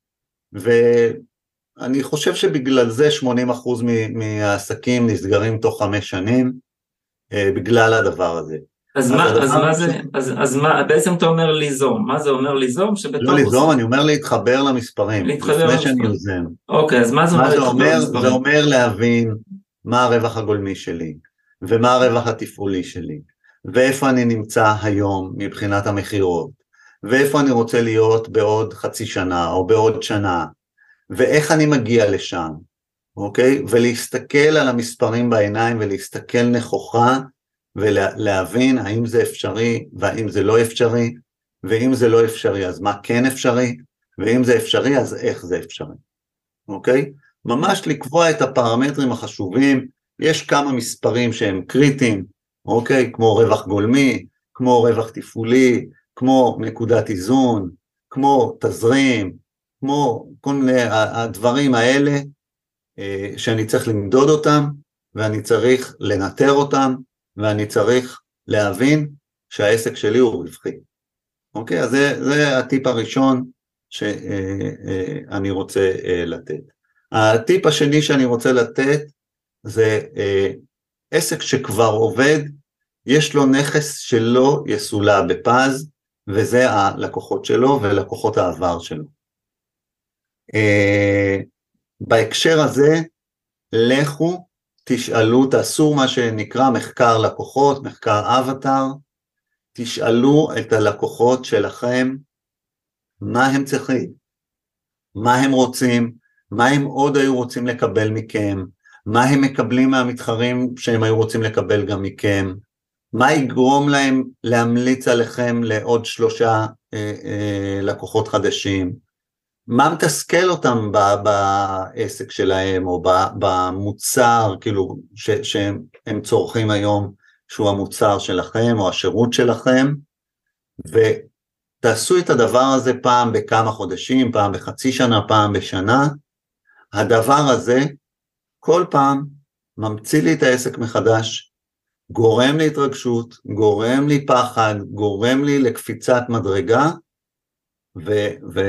ואני חושב שבגלל זה שמונים אחוז מהעסקים נסגרים תוך חמש שנים, בגלל הדבר הזה. אז מה, אז מה זה, אז, אז מה, בעצם אתה אומר ליזום, מה זה אומר ליזום? לא ליזום, אני אומר להתחבר למספרים, לפני שאני יוזם. אוקיי, אז מה זה אומר להתחבר למספרים? זה אומר להבין מה הרווח הגולמי שלי, ומה הרווח התפעולי שלי, ואיפה אני נמצא היום מבחינת המחירות, ואיפה אני רוצה להיות בעוד חצי שנה, או בעוד שנה, ואיך אני מגיע לשם. אוקיי? ולהסתכל על המספרים בעיניים, ולהסתכל נכוחה, ולהבין האם זה אפשרי, והאם זה לא אפשרי, ואם זה לא אפשרי, אז מה כן אפשרי, ואם זה אפשרי, אז איך זה אפשרי. אוקיי? ממש לקבוע את הפרמטרים החשובים, יש כמה מספרים שהם קריטיים, אוקיי? כמו רווח גולמי, כמו רווח תפעולי, כמו נקודת איזון, כמו תזרים, כמו כל מיני הדברים האלה, שאני צריך למדוד אותם, ואני צריך לנטר אותם, ואני צריך להבין שהעסק שלי הוא רווחי. אוקיי? אז זה, זה הטיפ הראשון שאני רוצה לתת. הטיפ השני שאני רוצה לתת, זה עסק שכבר עובד, יש לו נכס שלא יסולא בפז, וזה הלקוחות שלו ולקוחות העבר שלו. בהקשר הזה, לכו, תשאלו, תעשו מה שנקרא מחקר לקוחות, מחקר אבטר, תשאלו את הלקוחות שלכם, מה הם צריכים, מה הם רוצים, מה הם עוד היו רוצים לקבל מכם, מה הם מקבלים מהמתחרים שהם היו רוצים לקבל גם מכם, מה יגרום להם להמליץ עליכם לעוד שלושה אה, אה, לקוחות חדשים, מה מתסכל אותם בעסק שלהם, או במוצר, כאילו, ש, שהם צורכים היום, שהוא המוצר שלכם, או השירות שלכם, ותעשו את הדבר הזה פעם בכמה חודשים, פעם בחצי שנה, פעם בשנה, הדבר הזה, כל פעם, ממציא לי את העסק מחדש, גורם לי התרגשות, גורם לי פחד, גורם לי לקפיצת מדרגה, ו... ו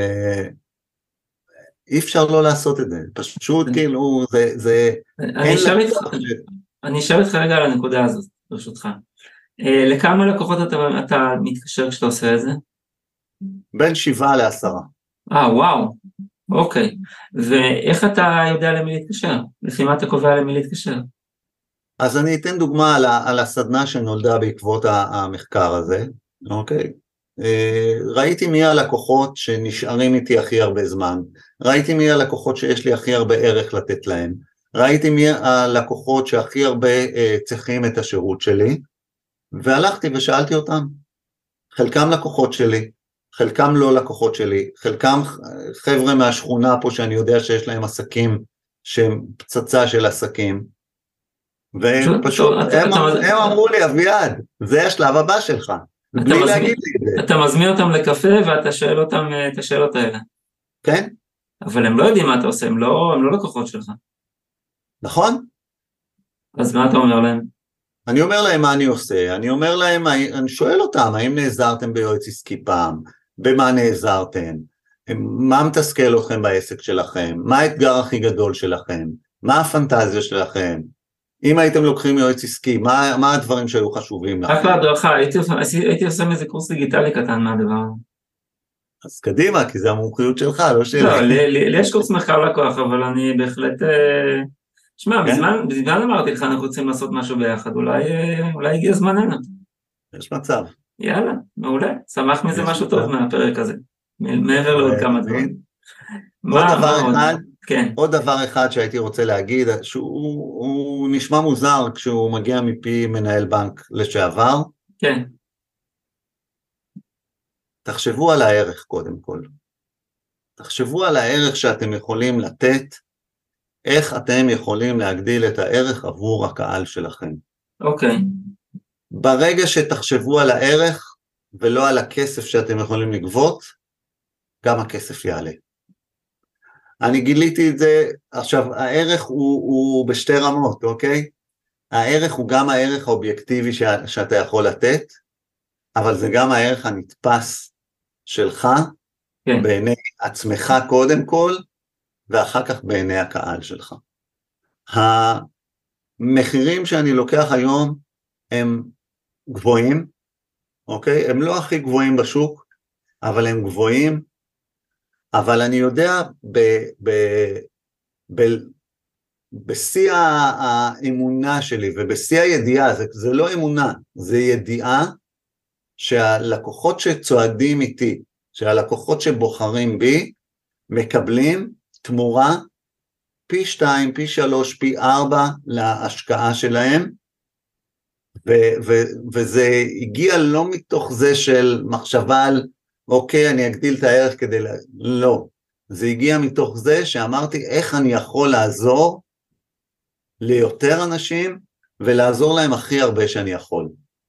אי אפשר לא לעשות את זה, פשוט כאילו, זה, זה... אני אשאל אותך רגע על הנקודה הזאת, ברשותך. לכמה לקוחות אתה מתקשר כשאתה עושה את זה? בין שבעה לעשרה. אה, וואו, אוקיי. ואיך אתה יודע למי להתקשר? לפי מה אתה קובע למי להתקשר? אז אני אתן דוגמה על הסדנה שנולדה בעקבות המחקר הזה, אוקיי? ראיתי מי הלקוחות שנשארים איתי הכי הרבה זמן, ראיתי מי הלקוחות שיש לי הכי הרבה ערך לתת להם, ראיתי מי הלקוחות שהכי הרבה צריכים את השירות שלי, והלכתי ושאלתי אותם, חלקם לקוחות שלי, חלקם לא לקוחות שלי, חלקם חבר'ה מהשכונה פה שאני יודע שיש להם עסקים שהם פצצה של עסקים, והם פשוט, הם אמרו לי, אביעד, זה השלב הבא שלך, בלי להגיד לי את זה. אתה מזמין אותם לקפה ואתה שואל אותם את השאלות האלה. כן. אבל הם לא יודעים מה אתה עושה, הם לא לקוחות שלך. נכון. אז מה אתה אומר להם? אני אומר להם מה אני עושה, אני אומר להם, אני שואל אותם, האם נעזרתם ביועץ עסקי פעם, במה נעזרתם, מה מתסכל אתכם בעסק שלכם, מה האתגר הכי גדול שלכם, מה הפנטזיה שלכם, אם הייתם לוקחים יועץ עסקי, מה, מה הדברים שהיו חשובים לכם? רק להדרכה, הייתי, הייתי עושה מזה קורס דיגיטלי קטן מהדבר. אז קדימה, כי זה המומחיות שלך, לא שלי. לא, לי, לי, לי יש קורס מחקר לקוח, אבל אני בהחלט... אה... שמע, כן? בזמן, בזמן אמרתי לך, אנחנו רוצים לעשות משהו ביחד, אולי, אולי הגיע זמננו. יש מצב. יאללה, מעולה, שמח מזה יש משהו מצב. טוב מהפרק הזה, מעבר לעוד כמה דברים. עוד מה, דבר מה אחד, עוד? כן. עוד דבר אחד שהייתי רוצה להגיד, שהוא הוא נשמע מוזר כשהוא מגיע מפי מנהל בנק לשעבר, כן. תחשבו על הערך קודם כל. תחשבו על הערך שאתם יכולים לתת, איך אתם יכולים להגדיל את הערך עבור הקהל שלכם. אוקיי. ברגע שתחשבו על הערך ולא על הכסף שאתם יכולים לגבות, גם הכסף יעלה. אני גיליתי את זה, עכשיו הערך הוא, הוא בשתי רמות, אוקיי? הערך הוא גם הערך האובייקטיבי ש, שאתה יכול לתת, אבל זה גם הערך הנתפס שלך, כן. בעיני עצמך קודם כל, ואחר כך בעיני הקהל שלך. המחירים שאני לוקח היום הם גבוהים, אוקיי? הם לא הכי גבוהים בשוק, אבל הם גבוהים, אבל אני יודע ב, ב, ב, בשיא האמונה שלי ובשיא הידיעה, זה, זה לא אמונה, זה ידיעה שהלקוחות שצועדים איתי, שהלקוחות שבוחרים בי, מקבלים תמורה פי שתיים, פי שלוש, פי ארבע להשקעה שלהם, ו- ו- וזה הגיע לא מתוך זה של מחשבה על, אוקיי, אני אגדיל את הערך כדי, לה... לא, זה הגיע מתוך זה שאמרתי, איך אני יכול לעזור ליותר אנשים, ולעזור להם הכי הרבה שאני יכול.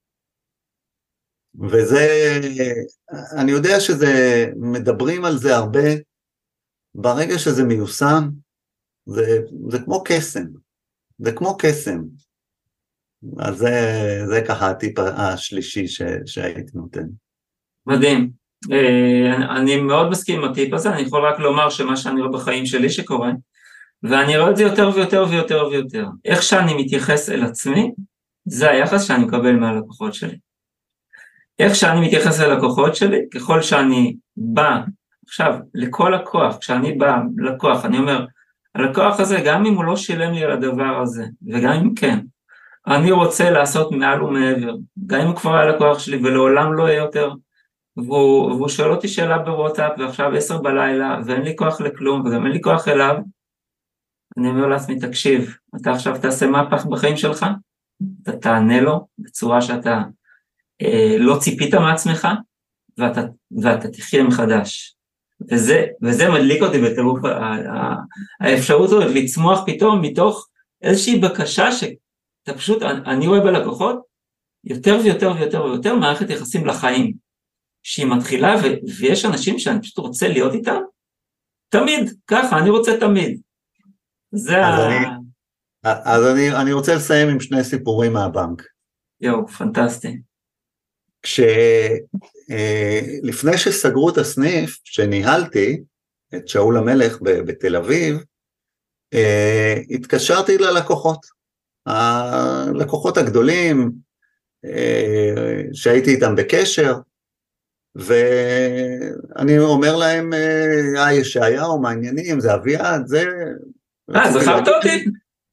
וזה, אני יודע שזה, מדברים על זה הרבה, ברגע שזה מיושם, זה, זה כמו קסם, זה כמו קסם. אז זה, זה ככה הטיפ השלישי ש, שהייתי נותן. מדהים. אני, אני מאוד מסכים עם הטיפ הזה, אני יכול רק לומר שמה שאני רואה בחיים שלי שקורה, ואני רואה את זה יותר ויותר ויותר ויותר. איך שאני מתייחס אל עצמי, זה היחס שאני מקבל מהלקוחות שלי. איך שאני מתייחס אל לקוחות שלי, ככל שאני בא, עכשיו, לכל לקוח, כשאני בא לקוח, אני אומר, הלקוח הזה, גם אם הוא לא שילם לי על הדבר הזה, וגם אם כן, אני רוצה לעשות מעל ומעבר, גם אם הוא כבר היה לקוח שלי ולעולם לא יהיה יותר, והוא, והוא שואל אותי שאלה בוואטסאפ, ועכשיו עשר בלילה, ואין לי כוח לכלום, וגם אין לי כוח אליו, אני אומר לעצמי, תקשיב, אתה עכשיו תעשה מהפך בחיים שלך, אתה תענה לו בצורה שאתה אה, לא ציפית מעצמך, ואתה, ואתה תחיה מחדש. וזה, וזה מדליק אותי בטירוף, האפשרות הזאת לצמוח פתאום מתוך איזושהי בקשה שאתה פשוט, אני רואה בלקוחות, יותר ויותר ויותר ויותר מערכת יחסים לחיים, שהיא מתחילה, ו, ויש אנשים שאני פשוט רוצה להיות איתם, תמיד, ככה, אני רוצה תמיד. זה אז, ה... אני, אז אני, אני רוצה לסיים עם שני סיפורים מהבנק. יו, פנטסטי. כשלפני שסגרו את הסניף שניהלתי, את שאול המלך בתל אביב, התקשרתי ללקוחות, הלקוחות הגדולים, שהייתי איתם בקשר, ואני אומר להם, אה, ישעיהו, מעניינים, זה אביעד, זה... אה, זכרת אותי?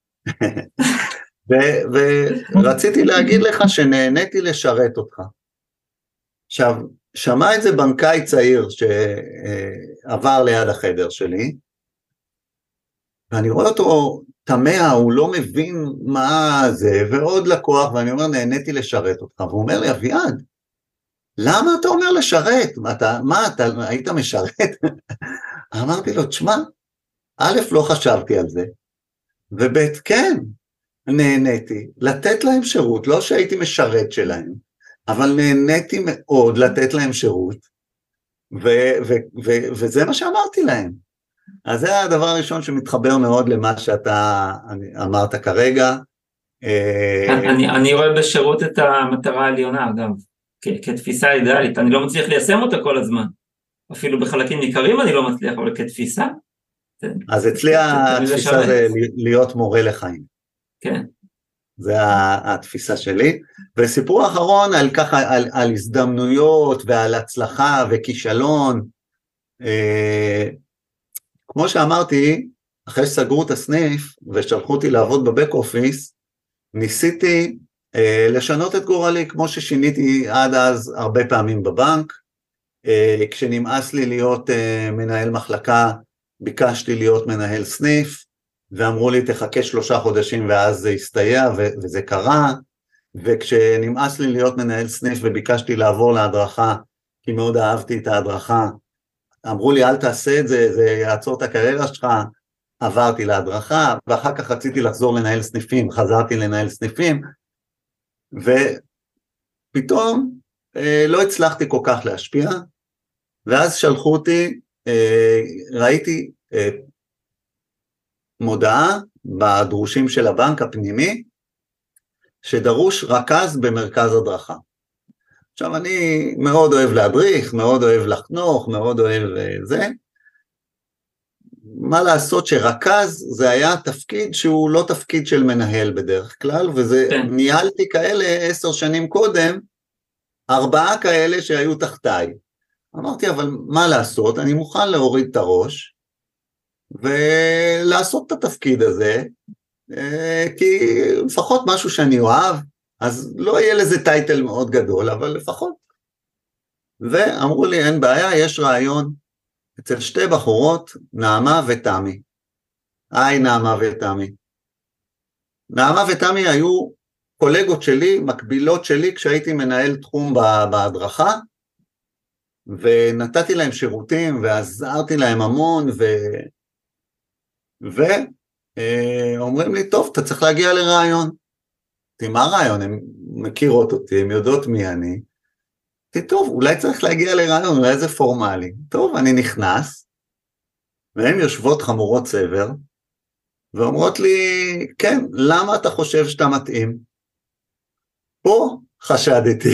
ורציתי להגיד לך שנהניתי לשרת אותך. עכשיו, שמע את זה בנקאי צעיר שעבר ליד החדר שלי, ואני רואה אותו תמה, הוא לא מבין מה זה, ועוד לקוח, ואני אומר, נהניתי לשרת אותך, והוא אומר לי, אביעד, למה אתה אומר לשרת? אתה, מה, אתה היית משרת? אמרתי לו, תשמע, א', לא חשבתי על זה, וב', כן, נהניתי לתת להם שירות, לא שהייתי משרת שלהם, אבל נהניתי מאוד לתת להם שירות, ו- ו- ו- וזה מה שאמרתי להם. אז זה הדבר הראשון שמתחבר מאוד למה שאתה אמרת כרגע, אני, אני רואה בשירות את המטרה העליונה, אגב, כ- כתפיסה אידיאלית, אני לא מצליח ליישם אותה כל הזמן, אפילו בחלקים ניכרים אני לא מצליח, אבל כתפיסה. אז אצלי התפיסה זה להיות מורה לחיים. כן. זה התפיסה שלי, וסיפור אחרון על ככה, על, על הזדמנויות ועל הצלחה וכישלון, אה, כמו שאמרתי, אחרי שסגרו את הסניף ושלחו אותי לעבוד בבק אופיס, ניסיתי אה, לשנות את גורלי, כמו ששיניתי עד אז הרבה פעמים בבנק, אה, כשנמאס לי להיות אה, מנהל מחלקה, ביקשתי להיות מנהל סניף, ואמרו לי תחכה שלושה חודשים ואז זה יסתייע, ו- וזה קרה, וכשנמאס לי להיות מנהל סניף וביקשתי לעבור להדרכה, כי מאוד אהבתי את ההדרכה, אמרו לי אל תעשה את זה, זה יעצור את הקריירה שלך, עברתי להדרכה, ואחר כך רציתי לחזור לנהל סניפים, חזרתי לנהל סניפים, ופתאום אה, לא הצלחתי כל כך להשפיע, ואז שלחו אותי, אה, ראיתי אה, מודעה בדרושים של הבנק הפנימי, שדרוש רכז במרכז הדרכה. עכשיו אני מאוד אוהב להדריך, מאוד אוהב לחנוך, מאוד אוהב זה, מה לעשות שרכז זה היה תפקיד שהוא לא תפקיד של מנהל בדרך כלל, וזה כן. ניהלתי כאלה עשר שנים קודם, ארבעה כאלה שהיו תחתיי. אמרתי, אבל מה לעשות, אני מוכן להוריד את הראש, ולעשות את התפקיד הזה, כי לפחות משהו שאני אוהב, אז לא יהיה לזה טייטל מאוד גדול, אבל לפחות. ואמרו לי, אין בעיה, יש רעיון אצל שתי בחורות, נעמה ותמי. היי, נעמה ותמי. נעמה ותמי היו קולגות שלי, מקבילות שלי, כשהייתי מנהל תחום בהדרכה, ונתתי להם שירותים, ועזרתי להם המון, ו... ואומרים לי, טוב, אתה צריך להגיע לרעיון. מה הרעיון? הן מכירות אותי, הן יודעות מי אני. טוב, אולי צריך להגיע לרעיון, אולי זה פורמלי. טוב, אני נכנס, והן יושבות חמורות סבר, ואומרות לי, כן, למה אתה חושב שאתה מתאים? פה חשדתי.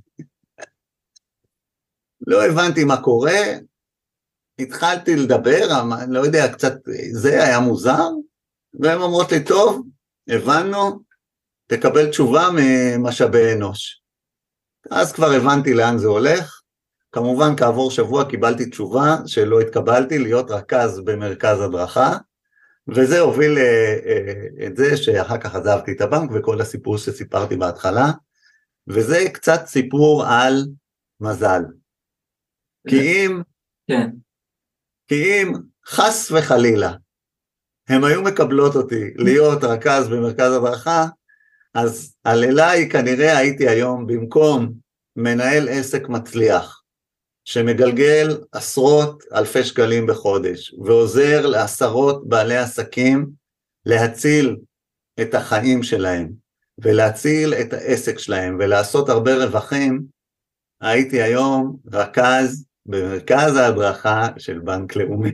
לא הבנתי מה קורה, התחלתי לדבר, אני לא יודע, קצת, זה היה מוזר, והן אומרות לי, טוב, הבנו, תקבל תשובה ממשאבי אנוש. אז כבר הבנתי לאן זה הולך, כמובן כעבור שבוע קיבלתי תשובה שלא התקבלתי להיות רכז במרכז הדרכה, וזה הוביל את זה שאחר כך עזבתי את הבנק וכל הסיפור שסיפרתי בהתחלה, וזה קצת סיפור על מזל. כי אם, כן. כי אם חס וחלילה, הם היו מקבלות אותי להיות רכז במרכז הדרכה, אז על אליי כנראה הייתי היום במקום מנהל עסק מצליח, שמגלגל עשרות אלפי שקלים בחודש, ועוזר לעשרות בעלי עסקים להציל את החיים שלהם, ולהציל את העסק שלהם, ולעשות הרבה רווחים, הייתי היום רכז במרכז ההדרכה של בנק לאומי.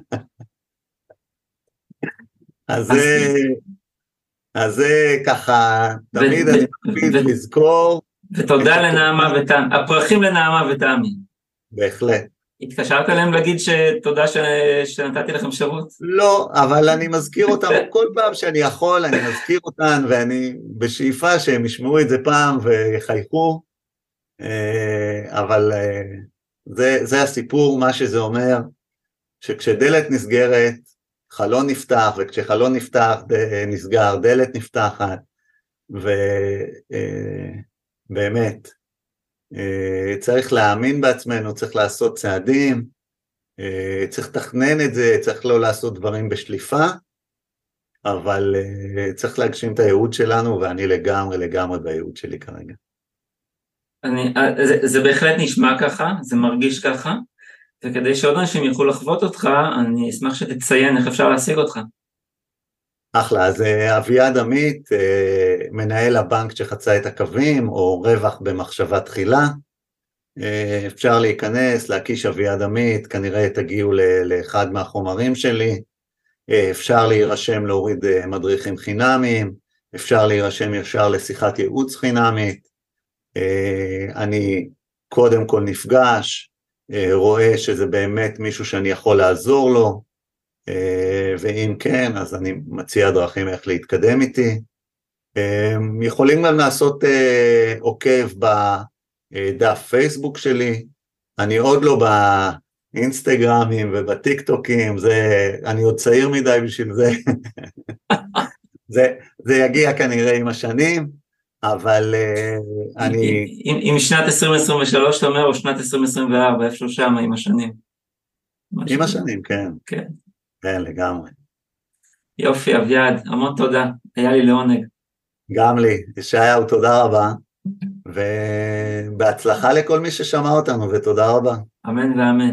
אז זה... אז זה ככה, תמיד אני מקפיד לזכור. ותודה לנעמה ותמי, הפרחים לנעמה ותמי. בהחלט. התקשרת להם להגיד שתודה שנתתי לכם שירות? לא, אבל אני מזכיר אותם כל פעם שאני יכול, אני מזכיר אותן, ואני בשאיפה שהם ישמעו את זה פעם ויחייכו, אבל זה, זה הסיפור, מה שזה אומר, שכשדלת נסגרת, חלון נפתח, וכשחלון נפתח, נסגר, דלת נפתחת, ובאמת, צריך להאמין בעצמנו, צריך לעשות צעדים, צריך לתכנן את זה, צריך לא לעשות דברים בשליפה, אבל צריך להגשים את הייעוד שלנו, ואני לגמרי לגמרי בייעוד שלי כרגע. אני, זה, זה בהחלט נשמע ככה, זה מרגיש ככה, וכדי שעוד אנשים יוכלו לחוות אותך, אני אשמח שתציין איך אפשר להשיג אותך. אחלה, אז אביעד עמית, מנהל הבנק שחצה את הקווים, או רווח במחשבה תחילה, אפשר להיכנס, להקיש אביעד עמית, כנראה תגיעו לאחד מהחומרים שלי, אפשר להירשם להוריד מדריכים חינמיים, אפשר להירשם ישר לשיחת ייעוץ חינמית, אני קודם כל נפגש, רואה שזה באמת מישהו שאני יכול לעזור לו, ואם כן, אז אני מציע דרכים איך להתקדם איתי. יכולים גם לעשות עוקב בדף פייסבוק שלי, אני עוד לא באינסטגרמים ובטיקטוקים, זה, אני עוד צעיר מדי בשביל זה, זה, זה יגיע כנראה עם השנים, אבל uh, אני... עם, עם שנת עשרים עשרים ושלוש, אתה אומר, או שנת עשרים עשרים וארבע, איפשהו שם עם השנים? עם השנים, כן. כן. כן, לגמרי. יופי, אביעד, המון תודה, היה לי לעונג. גם לי, ישעיהו, תודה רבה, ובהצלחה לכל מי ששמע אותנו, ותודה רבה. אמן ואמן.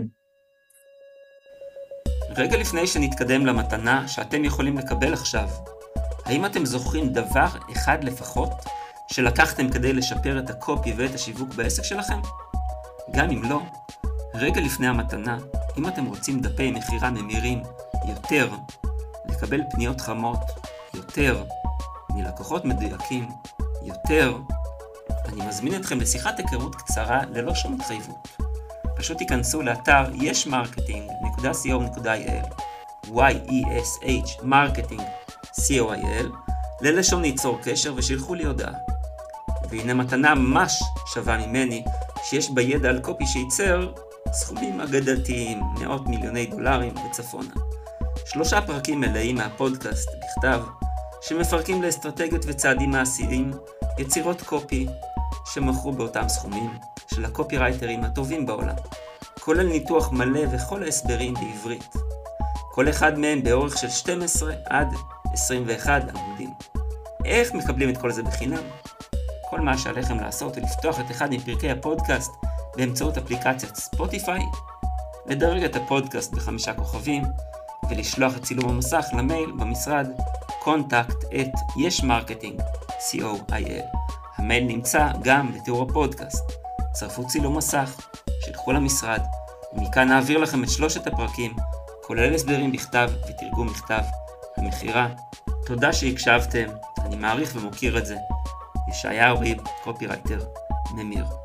רגע לפני שנתקדם למתנה שאתם יכולים לקבל עכשיו, האם אתם זוכרים דבר אחד לפחות שלקחתם כדי לשפר את הקופי ואת השיווק בעסק שלכם? גם אם לא, רגע לפני המתנה, אם אתם רוצים דפי מחירה ממירים יותר, לקבל פניות חמות יותר, מלקוחות מדויקים יותר, אני מזמין אתכם לשיחת היכרות קצרה ללא שום התחייבות. פשוט תיכנסו לאתר יש מרקטינג נקודה סי או נקודה איי אל Y-E-S-H marketing סי או איי אל ללשון ליצור קשר ושילחו לי הודעה. והנה מתנה ממש שווה ממני שיש בה ידע על קופי שייצר סכומים אגדתיים, מאות מיליוני דולרים וצפונה. שלושה פרקים מלאים מהפודקאסט בכתב שמפרקים לאסטרטגיות וצעדים מעשיים יצירות קופי שמכרו באותם סכומים של הקופירייטרים הטובים בעולם, כולל ניתוח מלא וכל ההסברים בעברית. כל אחד מהם באורך של שתים עשרה עד עשרים ואחד עמודים. איך מקבלים את כל זה בחינם? כל מה שעליכם לעשות הוא לפתוח את אחד מפרקי הפודקאסט באמצעות אפליקציית ספוטיפיי, לדרג את הפודקאסט בחמישה כוכבים, ולשלוח את צילום המסך למייל במשרד contact at yesmarketing סי או איי אל. המייל נמצא גם בתיאור הפודקאסט. צרפו צילום מסך, שלחו למשרד, ומכאן נעביר לכם את שלושת הפרקים, כולל הסברים בכתב ותרגום מכתב המחירה. תודה שהקשבתם, אני מעריך ומוקיר את זה. ישעיהו ריב, קופירייטר, ממיר.